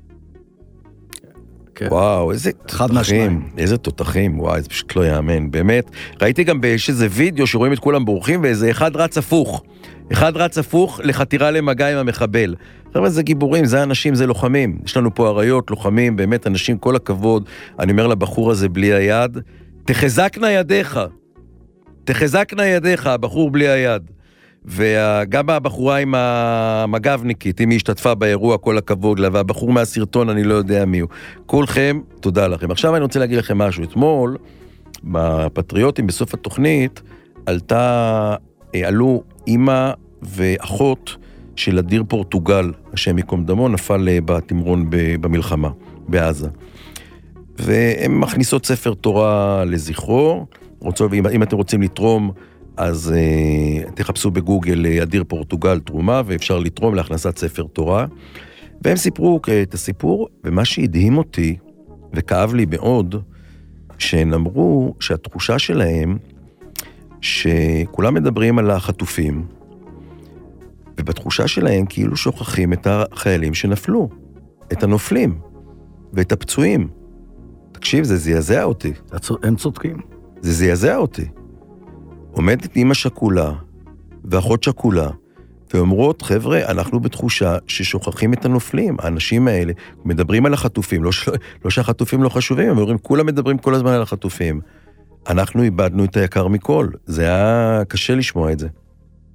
כן. וואו, איזה תותחים, איזה תותחים, וואו, זה פשוט לא יאמן, באמת. ראיתי גם באיש איזה וידאו שרואים את כולם בורחים, ואיזה אחד רץ הפוך. אחד רץ הפוך לחתירה למגע עם המחבל. חבר'ה, זה גיבורים, זה אנשים, זה לוחמים. יש לנו פה עריות, לוחמים, באמת אנשים, כל הכבוד. אני אומר לבחור הזה בלי היד, תחזקנה ידיך. תחזקנה ידיך, הבחור בלי היד. וגם הבחורה עם המג"בניקית, אם היא השתתפה באירוע, כל הכבוד לה, והבחור מהסרטון, אני לא יודע מי הוא. כולכם, תודה לכם. עכשיו אני רוצה להגיד לכם משהו. אתמול, בפטריוטים, בסוף התוכנית, עלתה, עלו אמא ואחות של אדיר פורטוגל, השם יקום דמו, נפל בתמרון במלחמה, בעזה. והן מכניסות ספר תורה לזכרו, רוצו, ואם, אם אתם רוצים לתרום, אז uh, תחפשו בגוגל אדיר פורטוגל תרומה, ואפשר לתרום להכנסת ספר תורה. והם סיפרו את הסיפור, ומה שהדהים אותי, וכאב לי מאוד, שהם אמרו שהתחושה שלהם, שכולם מדברים על החטופים, ובתחושה שלהם כאילו שוכחים את החיילים שנפלו, את הנופלים, ואת הפצועים. תקשיב, זה זעזע אותי. הם צודקים. זה זעזע אותי. עומדת אמא שכולה, ואחות שכולה, ואומרות, חבר'ה, אנחנו בתחושה ששוכחים את הנופלים, האנשים האלה, מדברים על החטופים, לא, לא שהחטופים לא חשובים, הם אומרים, כולם מדברים כל הזמן על החטופים. אנחנו איבדנו את היקר מכל. זה היה קשה לשמוע את זה.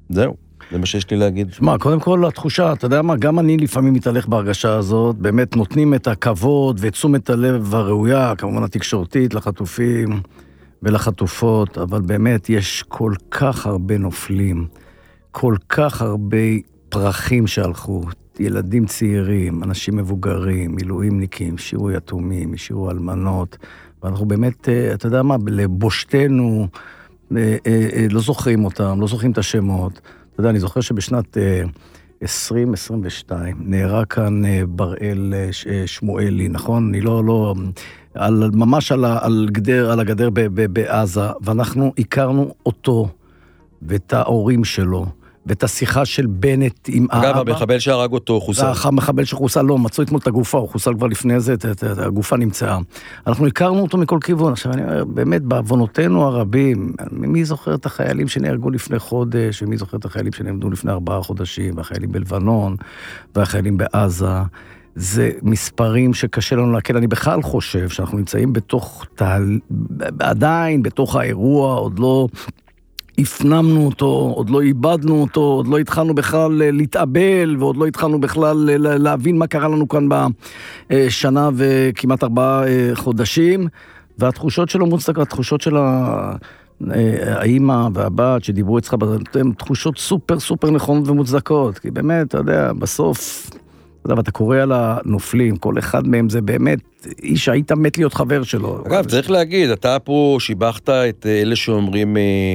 זהו, זה מה שיש לי להגיד. שמע, קודם כל התחושה, אתה יודע מה, גם אני לפעמים מתהלך בהרגשה הזאת, באמת נותנים את הכבוד ואת תשומת הלב הראויה, כמובן התקשורתית, לחטופים ולחטופות, אבל באמת יש כל כך הרבה נופלים, כל כך הרבה פרחים שהלכו, ילדים צעירים, אנשים מבוגרים, מילואימניקים, שירו יתומים, שירו אלמנות, ואנחנו באמת, אתה יודע מה, לבושתנו, לא זוכרים אותם, לא זוכרים את השמות. אתה יודע, אני זוכר שבשנת עשרים עשרים ושתיים נהרג כאן בראל שמואלי, נכון? אני לא, לא, על, ממש על, על, גדר, על הגדר ב, ב, בעזה, ואנחנו הכרנו אותו ואת ההורים שלו, ואת השיחה של בנט עם אגב, האבא. אגב, המחבל שהרג אותו חוסל. המחבל שחוסל, לא, מצאו אתמול את הגופה, הוא חוסל כבר לפני זה, הגופה נמצאה. אנחנו הכרנו אותו מכל כיוון. עכשיו, אני אומר, באמת, בעוונותינו הרבים, מי זוכר את החיילים שנהרגו לפני חודש, ומי זוכר את החיילים שנעמדו לפני ארבעה חודשים, והחיילים בלבנון, והחיילים בעזה. זה מספרים שקשה לנו להקל. אני בכלל חושב שאנחנו נמצאים בתוך, עדיין בתוך האירוע, עוד לא הפנמנו אותו, עוד לא איבדנו אותו, עוד לא התחלנו בכלל להתאבל, ועוד לא התחלנו בכלל להבין מה קרה לנו כאן בשנה וכמעט ארבעה חודשים, והתחושות שלו מוצדקות, התחושות של האמא והבת שדיברו אצלך, הן תחושות סופר סופר נכונות ומוצדקות, כי באמת, אתה יודע, בסוף, אתה יודע, אתה קורא על הנופלים, כל אחד מהם זה באמת איש שהיית מת להיות חבר שלו. אגב, צריך להגיד, אתה פה שיבחת את אלה שאומרים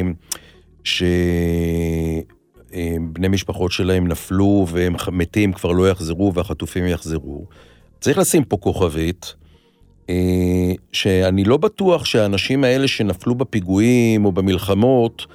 שבני משפחות שלהם נפלו והם מתים כבר לא יחזרו והחטופים יחזרו. צריך לשים פה כוכבית, שאני לא בטוח שהאנשים האלה שנפלו בפיגועים או במלחמות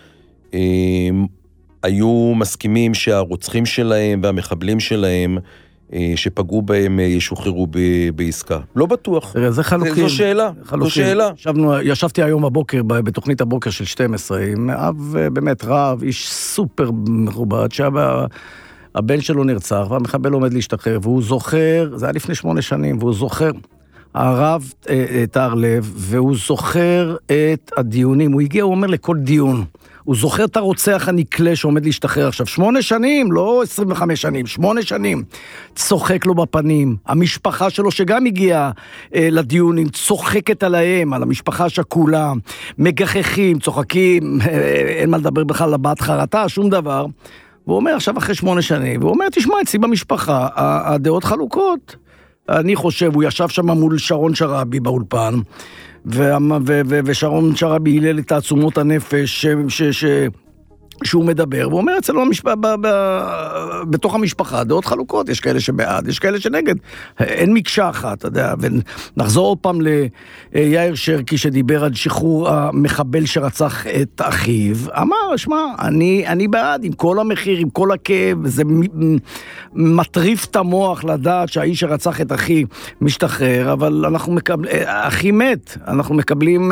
היו מסכימים שהרוצחים שלהם והמחבלים שלהם שפגעו בהם ישוחררו בעסקה. לא בטוח. זה חלוקים. זו שאלה. זו שאלה. ישבתי היום בבוקר, בתוכנית הבוקר של שתים עשרה, עם אב באמת רב, איש סופר מכובד, שהבן שלו נרצח, והמחבל עומד להשתחרר, והוא זוכר, זה היה לפני שמונה שנים, והוא זוכר, הרב תאר לב, והוא זוכר את הדיונים, הוא הגיע, הוא אומר לכל דיון, הוא זוכר את הרוצח הנקלה שעומד להשתחרר עכשיו, שמונה שנים, לא עשרים וחמש שנים, שמונה שנים, צוחק לו בפנים, המשפחה שלו שגם הגיעה אה, לדיונים, צוחקת עליהם, על המשפחה השכולה, מגחכים, צוחקים, אה, אין מה לדבר בכלל לבת חרטה, שום דבר, והוא אומר עכשיו אחרי שמונה שנים, והוא אומר, תשמע, אצלי במשפחה, הדעות חלוקות, אני חושב, הוא ישב שם מול שרון שרבי באולפן, ושרון שרבי הילל את תעצומות הנפש שהוא מדבר, והוא אומר אצלו בתוך המשפחה, דעות חלוקות, יש כאלה שבעד, יש כאלה שנגד, אין מקשה אחת, אתה יודע, ונחזור עוד פעם ליאיר שרקי שדיבר על שחרור המחבל שרצח את אחיו, אמר, שמע, אני, אני בעד, עם כל המחיר, עם כל הכאב, זה מטריף את המוח לדעת שהאיש שרצח את אחי משתחרר, אבל אנחנו מקבלים, אחי מת, אנחנו מקבלים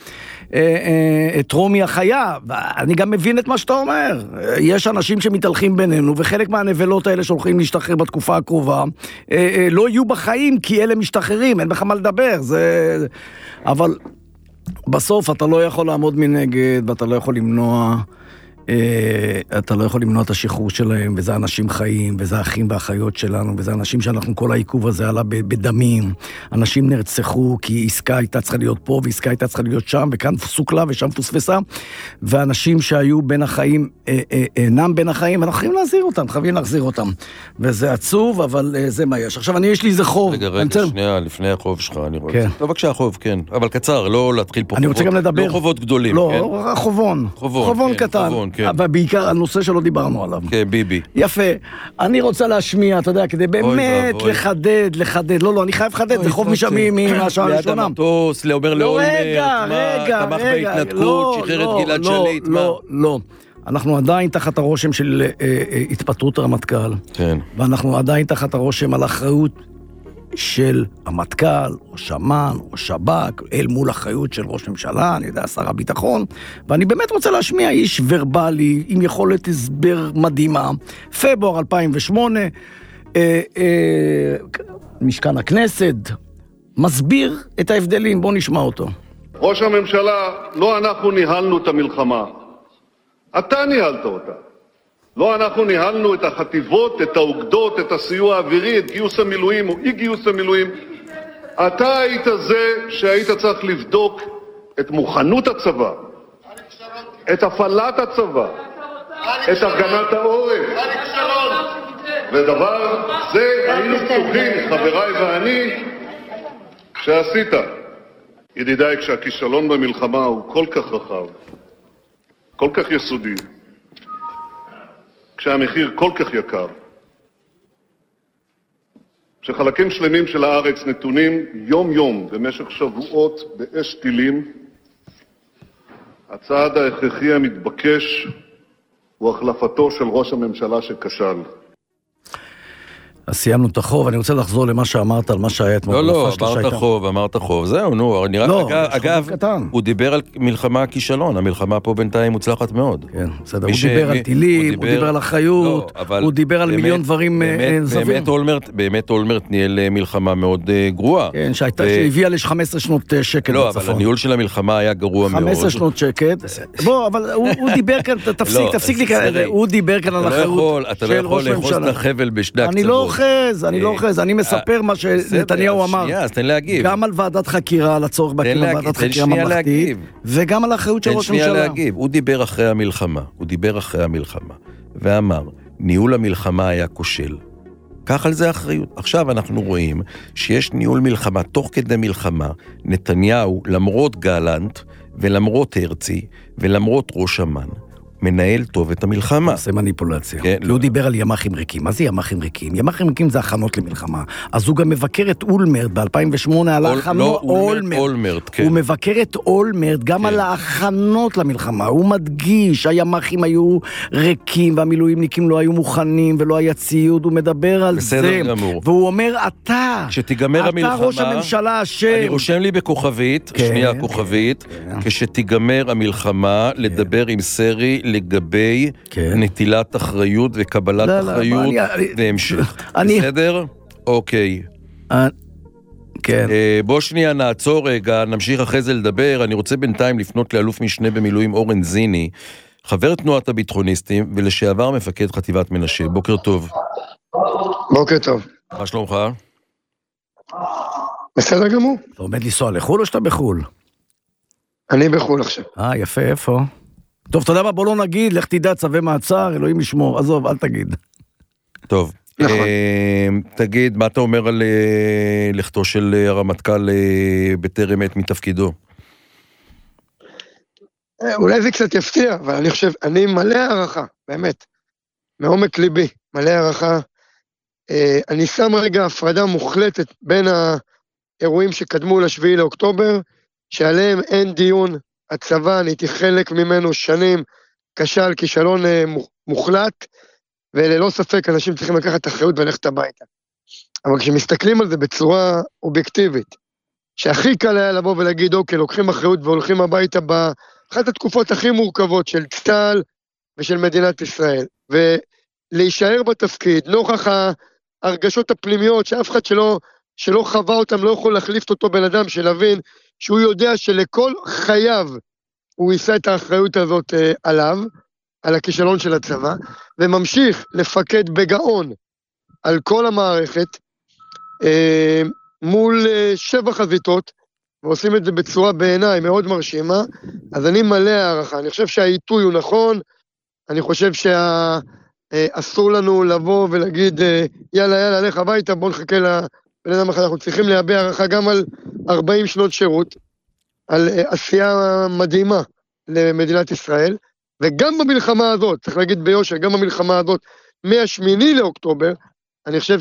את רומי החיה, ואני גם מבין את מה שאתה אומר, יש אנשים שמתהלכים בינינו, וחלק מהנבלות האלה שהולכים להשתחרר בתקופה הקרובה, לא יהיו בחיים כי אלה משתחררים, אין בך מה לדבר, זה... אבל בסוף אתה לא יכול לעמוד מנגד, ואתה לא יכול למנוע, אתה לא יכול למנוע את השחרור שלהם, וזה אנשים חיים, וזה האחים והאחיות שלנו, וזה אנשים שאנחנו, כל העיכוב הזה עלה בדמים, אנשים נרצחו כי עסקה הייתה צריכה להיות פה, ועסקה הייתה צריכה להיות שם, וכאן סוכלה ושם פוספסה, ואנשים שהיו בין החיים, אינם בין החיים, ואנחנו חייבים להחזיר אותם, חייבים להחזיר אותם, וזה עצוב, אבל זה מה יש. עכשיו, אני יש לי איזה חוב. רגע, רגע, שנייה, לפני החוב שלך, אני רואה. כן. לא בבקשה החוב, כן, אבל קצר, לא להתחיל פה חובות. אני רוצה גם לדבר. לא חובות גדולים, לא, כן? לא, חובון. חובון, חובון כן, קטן. חובון, כן. אבל בעיקר הנושא שלא דיברנו עליו. כן, ביבי. יפה. אני רוצה להשמיע, אתה יודע, כדי באמת לחדד, לחדד. לא, לא, אני חייב לחדד, זה חוב משמים מהשעה הראשונה. ליד המטוס, לאומר לאולמרט, רגע, רגע, תמך רגע. בהתנתקות, שחרר את גלעד שליט, מה? לא, לא. אנחנו עדיין תחת הרושם של התפטרות הרמטכ"ל. כן. ואנחנו עדיין תחת הרושם על אחריות של המטכ"ל, או שמן, או שב"כ, אל מול אחריות של ראש ממשלה, אני יודע, שר הביטחון, ואני באמת רוצה להשמיע איש ורבלי, עם יכולת הסבר מדהימה. פברואר אלפיים ושמונה, אה, אה, משכן הכנסת, מסביר את ההבדלים, בוא נשמע אותו. ראש הממשלה, לא אנחנו ניהלנו את המלחמה, אתה ניהלת אותה. לא אנחנו ניהלנו את החטיבות, את האוגדות, את הסיוע האווירי, את גיוס המילואים או אי גיוס המילואים. אתה היית זה שהיית צריך לבדוק את מוכנות הצבא, את הפעלת הצבא, את הגנת העורף. ודבר זה היינו פתוחים, חבריי ואני, שעשית. ידידיי, כשהכישלון במלחמה הוא כל כך רחב, כל כך יסודי, כשהמחיר כל כך יקר, כשחלקים שלמים של הארץ נתונים יום-יום במשך שבועות באש טילים, הצעד ההכרחי המתבקש הוא החלפתו של ראש הממשלה שכשל. אז סיימנו את החוב, אני רוצה לחזור למה שאמרת על מה שהיה אתמול. לא, לא, אמרת חוב, אמרת חוב, זהו, נו, נראה, לא, אגב, הוא דיבר על מלחמה הכישלון, המלחמה פה בינתיים מוצלחת מאוד. כן, בסדר, הוא דיבר על טילים, הוא דיבר על אחריות, הוא דיבר על מיליון דברים נזבים. באמת אולמרט ניהל מלחמה מאוד גרועה. כן, שהביאה ל-חמש עשרה שנות שקט בצפון. לא, אבל הניהול של המלחמה היה גרוע מאוד. חמש עשרה שנות שקט, בוא, אבל הוא דיבר כאן, תפסיק, תפסיק לי, הוא דיבר כאן על אחריות של ראש ממשלה. אני לא אוחז, אני לא אוחז, אני מספר מה שנתניהו אמר. שנייה, אז תן להגיב. גם על ועדת חקירה, על הצורך בהקים ועדת חקירה ממלכתית, וגם על האחריות של ראש הממשלה. תן שנייה להגיב. הוא דיבר אחרי המלחמה, הוא דיבר אחרי המלחמה, ואמר, ניהול המלחמה היה כושל. כך על זה אחריות. עכשיו אנחנו רואים שיש ניהול מלחמה, תוך כדי מלחמה, נתניהו, למרות גלנט, ולמרות הרצי, ולמרות ראש אמן, מנהל טוב את המלחמה. עושה מניפולציה. כן, לא. הוא דיבר על ימחים ריקים. מה זה ימחים ריקים? ימחים ריקים זה הכנות למלחמה. אז הוא גם מבקר את אולמרט ב-אלפיים ושמונה על ההכנות. לא, אולמרט, אולמרט, כן. הוא מבקר את אולמרט גם כן. על ההכנות למלחמה. הוא מדגיש, הימחים היו ריקים, והמילואימניקים לא היו מוכנים, ולא היה ציוד. הוא מדבר על בסדר זה. גמור. והוא אומר, אתה, כשתיגמר אתה המלחמה, ראש הממשלה השם. אני רושם לי בכוכבית, כן, שנייה כוכבית, כן. כשתיגמר המלחמה, כן. לדבר עם סרי, לגבי כן. נטילת אחריות וקבלת לא, אחריות לא, אני, והמשך. אני... בסדר? אוקיי. אני... כן. בוא שנייה נעצור רגע, נמשיך אחרי זה לדבר. אני רוצה בינתיים לפנות לאלוף משנה במילואים אורן זיני, חבר תנועת הביטחוניסטים ולשעבר מפקד חטיבת מנשה. בוקר טוב. בוקר טוב. מה שלומך? בסדר גמור. אתה עומד לנסוע לחול או שאתה בחול? אני בחול עכשיו. אה, יפה, איפה? טוב, אתה יודע מה? בוא לא נגיד, לך תדע צווי מעצר, אלוהים ישמור, עזוב, אל תגיד. טוב, נכון. תגיד, מה אתה אומר על לכתו של הרמטכ"ל בטרם עת מתפקידו? אולי זה קצת יפתיע, אבל אני חושב, אני מלא הערכה, באמת, מעומק ליבי, מלא הערכה. אני שם רגע הפרדה מוחלטת בין האירועים שקדמו לשביעי לאוקטובר, שעליהם אין דיון, הצבא, אני הייתי חלק ממנו שנים, כשל, כישלון מוחלט, וללא ספק אנשים צריכים לקחת אחריות וללכת הביתה. אבל כשמסתכלים על זה בצורה אובייקטיבית, שהכי קל היה לבוא ולהגיד, אוקיי, לוקחים אחריות והולכים הביתה באחת התקופות הכי מורכבות של צה"ל ושל מדינת ישראל, ולהישאר בתפקיד, נוכח ההרגשות הפנימיות, שאף אחד שלא, שלא חווה אותם, לא יכול להחליף אותו בן אדם, שלהבין שהוא יודע שלכל חייו הוא יישא את האחריות הזאת אה, עליו, על הכישלון של הצבא, וממשיך לפקד בגאון על כל המערכת, אה, מול אה, שבע חזיתות, ועושים את זה בצורה בעיניי מאוד מרשימה, אז אני מלא הערכה, אני חושב שהעיתוי הוא נכון, אני חושב שאסור שה, אה, לנו לבוא ולהגיד, אה, יאללה יאללה, לך הביתה, בוא נחכה לבן אדם אחר, אנחנו צריכים להביע הערכה גם על ארבעים שנות שירות, על עשייה מדהימה למדינת ישראל, וגם במלחמה הזאת, צריך להגיד ביושר, גם במלחמה הזאת, מהשמיני לאוקטובר, אני חושב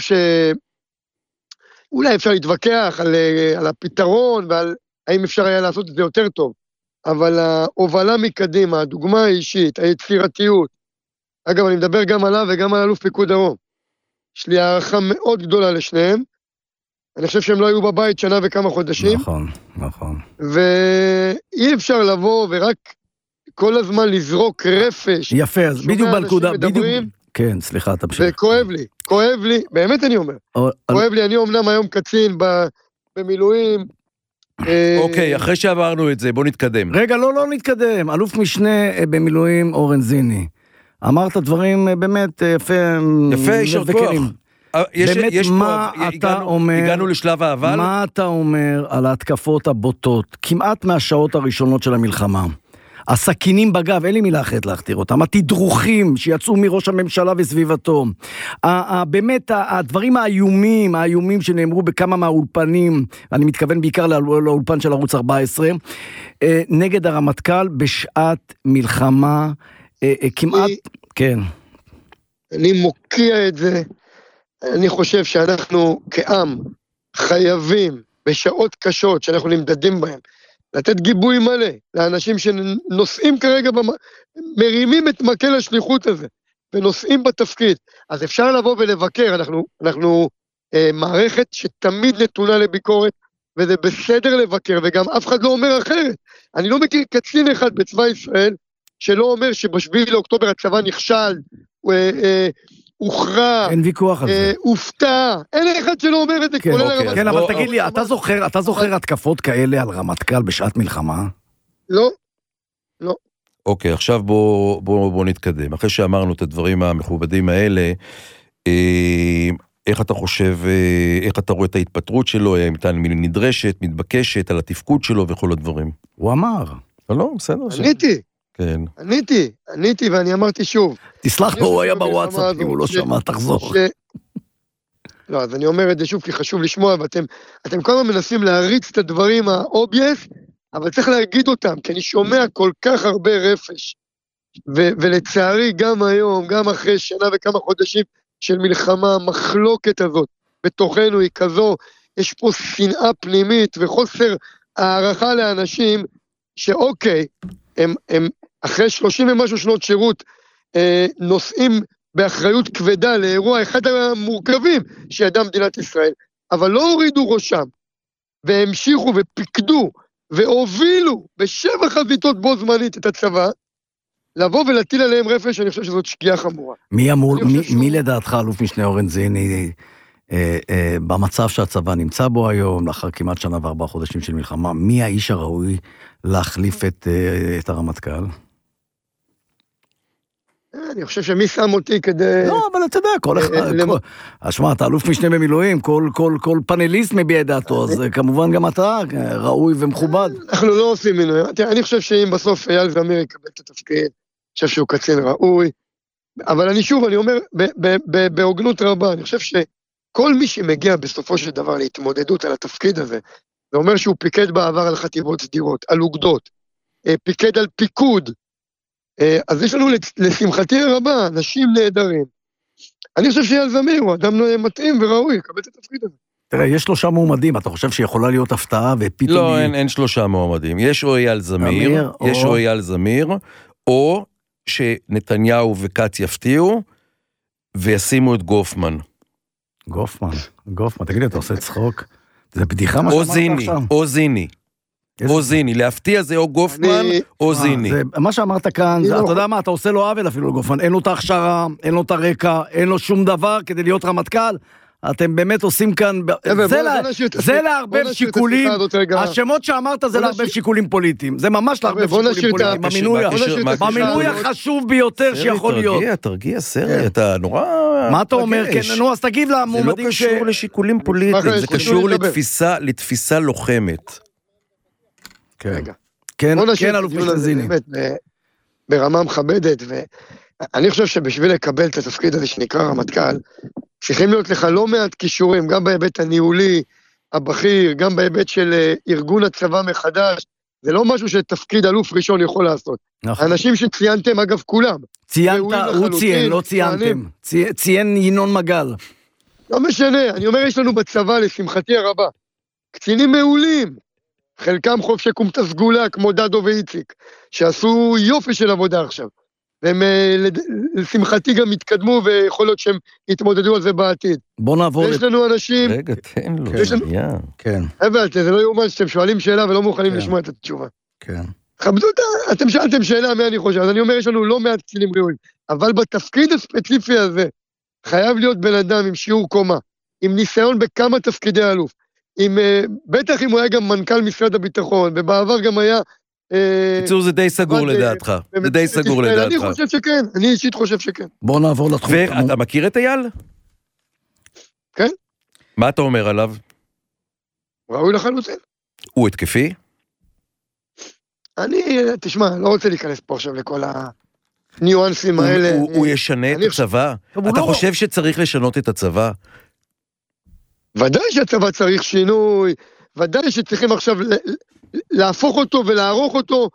שאולי אפשר להתווכח על, על הפתרון, ועל האם אפשר היה לעשות את זה יותר טוב, אבל ההובלה מקדימה, הדוגמה האישית, היצירתיות, אגב, אני מדבר גם עליו וגם על אלוף פיקוד דרום, יש לי הערכה מאוד גדולה לשניהם, אני חושב שהם לא היו בבית שנה וכמה חודשים. נכון, נכון. ואי אפשר לבוא ורק כל הזמן לזרוק רפש. יפה, אז בדיוק בנקודה, בדיוק. כן, סליחה, תמשיך. וכואב לי, כואב לי, באמת אני אומר. כואב לי, אני אומנם היום קצין במילואים. אוקיי, אחרי שעברנו את זה, בוא נתקדם. רגע, לא, לא נתקדם. אלוף משנה במילואים אורן זיני. אמרת דברים באמת יפה. יפה, יישר כוח. יש, באמת, יש מה פה, אתה הגענו, אומר, הגענו לשלב האבל? מה אתה אומר על ההתקפות הבוטות, כמעט מהשעות הראשונות של המלחמה? הסכינים בגב, אין לי מילה אחרת להכתיר אותם, התדרוכים שיצאו מראש הממשלה וסביבתו, באמת הדברים האיומים, האיומים שנאמרו בכמה מהאולפנים, אני מתכוון בעיקר לאולפן של ערוץ ארבע עשרה, נגד הרמטכ"ל בשעת מלחמה, כמעט, כן. אני מוקיע את זה, אני חושב שאנחנו כעם חייבים בשעות קשות שאנחנו נמדדים בהם, לתת גיבוי מלא לאנשים שנושאים כרגע, במ... מרימים את מקל השליחות הזה, ונושאים בתפקיד. אז אפשר לבוא ולבקר, אנחנו, אנחנו אה, מערכת שתמיד נתונה לביקורת, וזה בסדר לבקר, וגם אף אחד לא אומר אחרת. אני לא מכיר קצין אחד בצבא ישראל, שלא אומר שבשביעי לאוקטובר הצבא נכשל, אה, אה, הוכרע, אין ויכוח על זה. הופתע, אין אחד שלא אומר את זה, כולל הרמטכ"ל. כן, אבל תגיד לי, אתה זוכר, אתה זוכר התקפות כאלה על רמטכ"ל בשעת מלחמה? לא, לא. אוקיי, עכשיו בוא, בוא, בוא נתקדם. אחרי שאמרנו את הדברים המכובדים האלה, איך אתה חושב, איך אתה רואה את ההתפטרות שלו, אם הייתה נדרשת, מתבקשת, על התפקוד שלו וכל הדברים? הוא אמר. לא, בסדר. עניתי. כן. עניתי, עניתי ואני אמרתי שוב. תסלח לו, הוא היה בוואטסאפ, אם הוא לא שמע, תחזור. לא, אז אני אומר את זה שוב, כי חשוב לשמוע, ואתם כל הזמן מנסים להריץ את הדברים האובייס, אבל צריך להגיד אותם, כי אני שומע כל כך הרבה רפש, ולצערי גם היום, גם אחרי שנה וכמה חודשים של מלחמה, המחלוקת הזאת בתוכנו היא כזו, יש פה שנאה פנימית וחוסר הערכה לאנשים, שאוקיי, הם, הם אחרי שלושים ומשהו שנות שירות, אה, נושאים באחריות כבדה לאירוע אחד המורכבים שידעה מדינת ישראל, אבל לא הורידו ראשם, והמשיכו ופיקדו, והובילו בשבע חזיתות בו זמנית את הצבא, לבוא ולטיל עליהם רפש, אני חושב שזאת שגיאה חמורה. מי אמור, מי, שהוא... מי לדעתך, אלוף משנה אורן זיני, אה, אה, במצב שהצבא נמצא בו היום, לאחר כמעט שנה וארבעה חודשים של מלחמה, מי האיש הראוי להחליף את, אה, את הרמטכ"ל? אני חושב שמי שם אותי כדי... לא, אבל אתה יודע, כל אחד... אשמע, אתה אלוף משנה במילואים, כל, כל, כל פאנליסט מביע דעתו, אז כמובן גם אתה ראוי ומכובד. אנחנו לא עושים מינויים. אני חושב שאם בסוף אייל זמיר יקבל את התפקיד, אני חושב שהוא קצין ראוי, אבל אני שוב, אני אומר, בהוגנות רבה, אני חושב שכל מי שמגיע בסופו של דבר להתמודדות על התפקיד הזה, זה אומר שהוא פיקד בעבר על חטיבות סדירות, על אוגדות, פיקד על פיקוד, אז יש לנו לשמחתי הרבה, אנשים נהדרים. אני חושב שאייל זמיר הוא אדם מתאים וראוי, לקבל את התפקיד הזה. תראה, יש שלושה מועמדים, אתה חושב שיכולה להיות הפתעה ופתאום... לא, אין, אין שלושה מועמדים. יש או אייל זמיר, יש או אייל זמיר, או שנתניהו וקץ יפתיעו, וישימו את גופמן. גופמן, גופמן, תגיד לי, אתה עושה צחוק? זה בדיחה מה שאמרת עכשיו. או זיני. או זיני, להפתיע זה או גופמן או זיני. מה שאמרת כאן, אתה יודע מה, אתה עושה לו עוול אפילו לגופמן, אין לו את ההכשרה, אין לו את הרקע, אין לו שום דבר כדי להיות רמטכ"ל, אתם באמת עושים כאן, זה להרבב שיקולים, השמות שאמרת זה להרבב שיקולים פוליטיים, זה ממש להרבב שיקולים פוליטיים, במינוי החשוב ביותר שיכול להיות. תרגיע, תרגיע, סרי, אתה נורא... מה אתה אומר? נו, אז תגיב למועמדים ש... זה לא קשור לשיקולים פוליטיים, זה קשור לתפיסה לוחמת. כן, כן, כן, אלוף משנה זיני. ברמה מכבדת, ואני חושב שבשביל לקבל את התפקיד הזה שנקרא רמטכ"ל, צריכים להיות לך לא מעט קישורים, גם בהיבט הניהולי, הבכיר, גם בהיבט של ארגון הצבא מחדש, זה לא משהו שתפקיד אלוף ראשון יכול לעשות. האנשים שציינתם, אגב, כולם. ציינת, הוא ציין, לא ציינתם. ציין ינון מגל. לא משנה, אני אומר, יש לנו בצבא, לשמחתי הרבה, קצינים מעולים, חלקם חובשי קומטה סגולה, כמו דדו ואיציק, שעשו יופי של עבודה עכשיו. והם לשמחתי גם התקדמו, ויכול להיות שהם יתמודדו על זה בעתיד. בוא נעבור... יש לנו אנשים... רגע, תן לו. כן. אבל זה לא יאומן שאתם שואלים שאלה ולא מוכנים לשמוע את התשובה. כן. כבדו אותה, אתם שאלתם שאלה מה אני חושב, אז אני אומר, יש לנו לא מעט קצינים ראויים, אבל בתפקיד הספציפי הזה, חייב להיות בן אדם עם שיעור קומה, עם ניסיון בכמה תפקידי אלוף, עם, בטח אם הוא היה גם מנכ"ל משרד הביטחון, ובעבר גם היה בקיצור, זה די סגור לדעתך. זה די סגור לדעתך. אני חושב שכן, אני אישית חושב שכן. בוא נעבור לתחום. ואתה מכיר את אייל? כן. מה אתה אומר עליו? ראוי לחלוטין. הוא התקפי? אני, תשמע, לא רוצה להיכנס פה עכשיו לכל הניואנסים האלה. הוא ישנה את הצבא? אתה חושב שצריך לשנות את הצבא? ודאי שהצבא צריך שינוי, ודאי שצריכים עכשיו להפוך אותו ולערוך אותו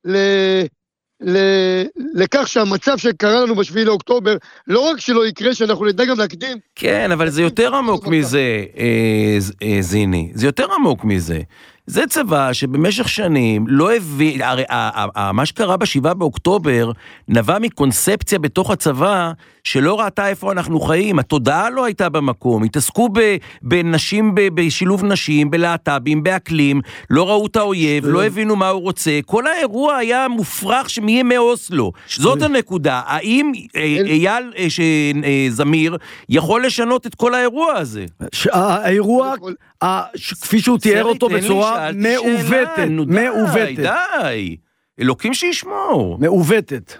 לכך שהמצב שקרה לנו בשביעי לאוקטובר, לא רק שלא יקרה, שאנחנו נדע גם להקדים. כן, אבל זה יותר עמוק מזה, זיני. זה יותר עמוק מזה. זה צבא שבמשך שנים לא הביא, הרי מה שקרה בשבעה באוקטובר נבע מקונספציה בתוך הצבא שלא ראתה איפה אנחנו חיים, התודעה לא הייתה במקום, התעסקו בנשים, בשילוב נשים, בלהט"בים, באקלים, לא ראו את האויב, לא הבינו מה הוא רוצה, כל האירוע היה מופרך מימי אוסלו, זאת הנקודה, האם אייל זמיר יכול לשנות את כל האירוע הזה? האירוע, כפי שהוא תיאר אותו בצורה מעוותת, מעוותת. די, די, אלוקים שישמור. מעוותת.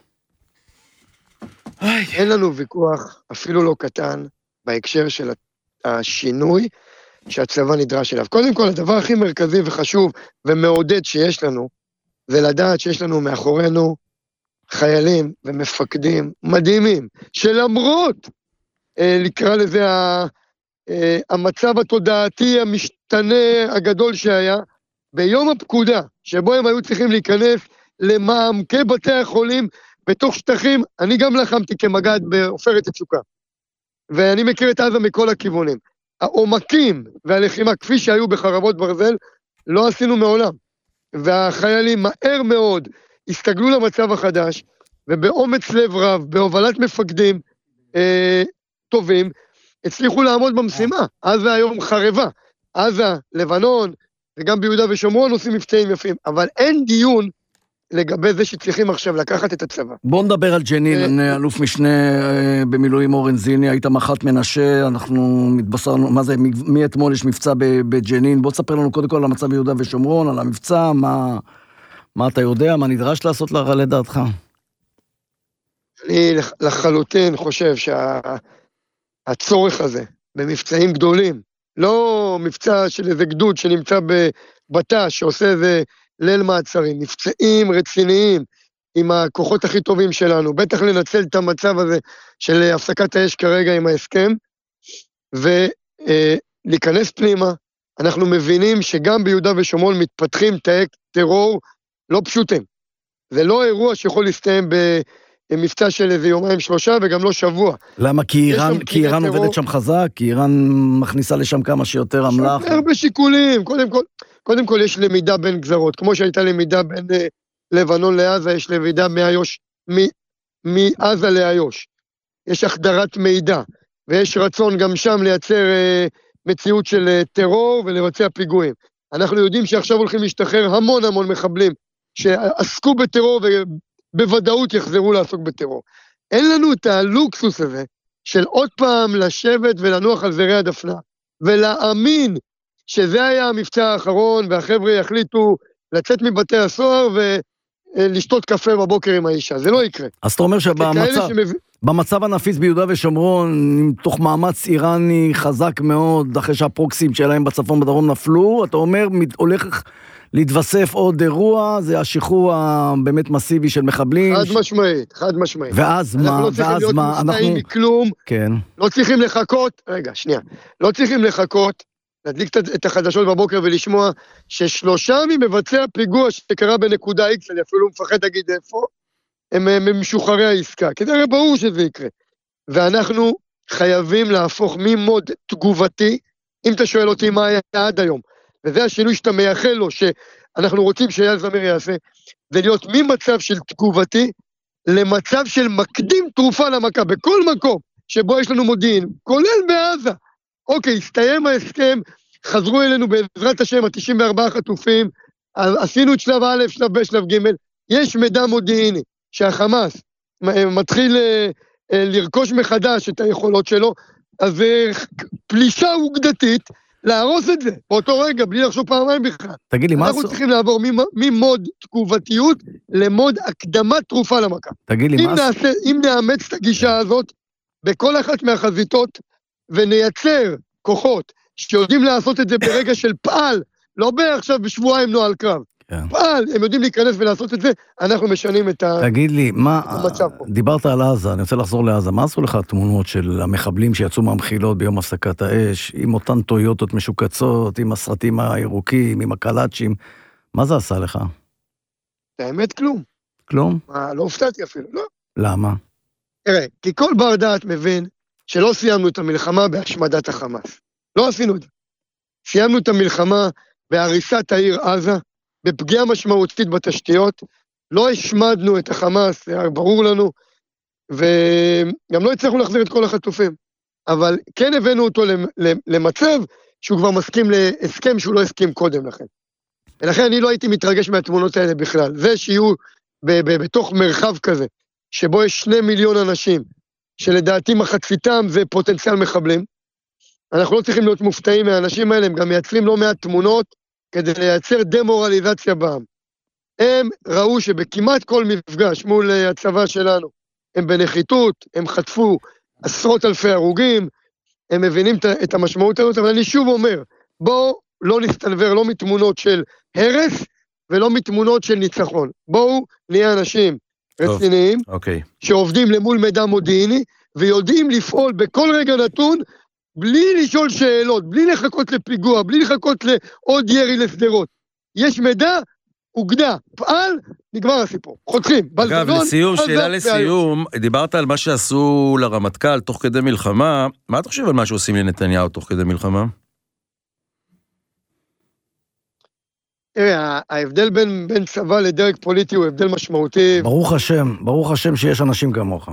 אין לנו ויכוח, אפילו לא קטן, בהקשר של השינוי שהצבא נדרש אליו. קודם כל, הדבר הכי מרכזי וחשוב ומעודד שיש לנו, זה לדעת שיש לנו מאחורינו חיילים ומפקדים מדהימים, שלמרות, אה, לקרא לזה ה... המצב התודעתי המשתנה הגדול שהיה, ביום הפקודה, שבו הם היו צריכים להיכנס למעמקי בתי החולים בתוך שטחים, אני גם לחמתי כמגד בעופרת יצוקה, ואני מכיר את עזה מכל הכיוונים. העומקים והלחימה כפי שהיו בחרבות ברזל, לא עשינו מעולם, והחיילים מהר מאוד הסתגלו למצב החדש, ובאומץ לב רב, בהובלת מפקדים אה, טובים, הצליחו לעמוד במשימה. עזה היום חרבה, עזה, לבנון, וגם ביהודה ושומרון עושים מבצעים יפים, אבל אין דיון לגבי זה שצריכים עכשיו לקחת את הצבא. בוא נדבר על ג'נין, אלוף משנה במילואים אורן זיני, היית מח"ט מנשה, אנחנו מתבשרנו, מה זה, מאתמול יש מבצע בג'נין, בוא תספר לנו קודם כל על המצב ביהודה ושומרון, על המבצע, מה, מה אתה יודע, מה נדרש לעשות לדעתך? אני לחלוטין חושב שה... הצורך הזה, במבצעים גדולים, לא מבצע של איזה גדוד שנמצא בבט"ש, שעושה איזה ליל מעצרים, מבצעים רציניים, עם הכוחות הכי טובים שלנו, בטח לנצל את המצב הזה של הפסקת האש כרגע עם ההסכם, ולהיכנס פנימה, אנחנו מבינים שגם ביהודה ושומרון מתפתחים תאי טרור לא פשוטים, זה לא אירוע שיכול להסתיים ב... מבצע של איזה יומיים שלושה, וגם לא שבוע. למה? כי איראן, כי איראן עובדת שם חזק, כי איראן מכניסה לשם כמה שיותר אמל"ח. יש הרבה שיקולים, קודם כל, קודם כל יש למידה בין גזרות, כמו שהייתה למידה בין uh, לבנון לעזה, יש למידה מאיו"ש, מעזה לאיו"ש. יש החדרת מידע, ויש רצון גם שם לייצר uh, מציאות של uh, טרור ולבצע פיגועים. אנחנו יודעים שעכשיו הולכים להשתחרר המון המון מחבלים, שעסקו בטרור ו... בוודאות יחזרו לעסוק בטרור. אין לנו את הלוקסוס הזה, של עוד פעם לשבת ולנוח על זרי הדפנה, ולהאמין שזה היה המבצע האחרון, והחבר'ה יחליטו לצאת מבתי הסוהר, ולשתות קפה בבוקר עם האישה. זה לא יקרה. אז אתה אומר שבמצב שמב... במצב הנפיץ ביהודה ושומרון, תוך מאמץ איראני חזק מאוד, אחרי שהפרוקסים שלהם בצפון בדרום נפלו, אתה אומר, הולך... להתווסף עוד אירוע, זה השחרור הבאמת מסיבי של מחבלים. חד משמעית, חד משמעית. ואז מה, ואז מה, אנחנו לא צריכים להיות מופתעים מכלום, כן. לא צריכים לחכות, רגע, שנייה, לא צריכים לחכות, להדליק את החדשות בבוקר ולשמוע ששלושה ממבצע פיגוע שקרה בנקודה X, אני אפילו מפחד להגיד איפה, הם משוחררי העסקה, כדי הרי ברור שזה יקרה. ואנחנו חייבים להפוך ממוד תגובתי, אם אתה שואל אותי מה היה עד היום, וזה השינוי שאתה מייחל לו, שאנחנו רוצים שאייל זמיר יעשה, זה להיות ממצב של תגובתי, למצב של מקדים תרופה למכה, בכל מקום שבו יש לנו מודיעין, כולל בעזה. אוקיי, הסתיים ההסכם, חזרו אלינו בעזרת השם, ה-תשעים וארבעה חטופים, עשינו את שלב א', שלב ב', שלב ג', יש מידע מודיעיני, שהחמאס מתחיל לרכוש מחדש את היכולות שלו, אז פלישה אוגדתית, להרוס את זה, באותו רגע, בלי לחשוב פעמיים בכלל. תגיד לי, מה... אנחנו צריכים לעבור ממוד תגובתיות למוד הקדמת תרופה למכה. תגיד לי, מה... אם נאמץ את הגישה הזאת, בכל אחת מהחזיתות, ונייצר כוחות, שיודעים לעשות את זה ברגע של פעל, לא בעכשיו בשבועיים נועל קרב. פעל, הם יודעים להיכנס ולעשות את זה, אנחנו משנים את המצב. תגיד לי, מה... דיברת על עזה, אני רוצה לחזור לעזה, מה עשו לך התמונות של המחבלים שיצאו מהמחילות ביום הפסקת האש, עם אותן טויוטות משוקצות, עם הסרטים הירוקים, עם הקלאצ'ים, מה זה עשה לך? האמת כלום. כלום? מה, לא הופתעתי אפילו, לא. למה? תראה, כי כל בר דעת מבין שלא סיימנו את המלחמה בהשמדת החמאס. לא עשינו את זה. סיימנו את המלחמה בהריסת העיר עזה, בפגיעה משמעותית בתשתיות, לא השמדנו את החמאס, זה ברור לנו, וגם לא הצלחנו להחזיר את כל החטופים, אבל כן הבאנו אותו למצב שהוא כבר מסכים להסכם שהוא לא הסכים קודם לכן. ולכן אני לא הייתי מתרגש מהתמונות האלה בכלל. זה שיהיו בתוך מרחב כזה, שבו יש שני מיליון אנשים, שלדעתי מחציתם זה פוטנציאל מחבלים, אנחנו לא צריכים להיות מופתעים מהאנשים האלה, הם גם מייצרים לא מעט תמונות, כדי לייצר דמורליזציה בעם. הם ראו שבכמעט כל מפגש מול הצבא שלנו, הם בנחיתות, הם חטפו עשרות אלפי הרוגים, הם מבינים את המשמעות הזאת, אבל אני שוב אומר, בואו לא נסתנבר, לא מתמונות של הרס, ולא מתמונות של ניצחון. בואו נהיה אנשים רציניים, אוקיי. שעובדים למול מידע מודיעיני, ויודעים לפעול בכל רגע נתון, בלי לשאול שאלות, בלי לחכות לפיגוע, בלי לחכות לעוד ירי לסדרות. יש מידע, אוגדה, פעל, נגמר הסיפור. חותכים. אגב, לסיום, שאלה לסיום, דיברת על מה שעשו לרמטכ"ל תוך כדי מלחמה, מה אתה חושב על מה שעושים לנתניהו תוך כדי מלחמה? תראה, ההבדל בין, בין צבא לדרג פוליטי הוא הבדל משמעותי. ברוך השם, ברוך השם שיש אנשים כמוך.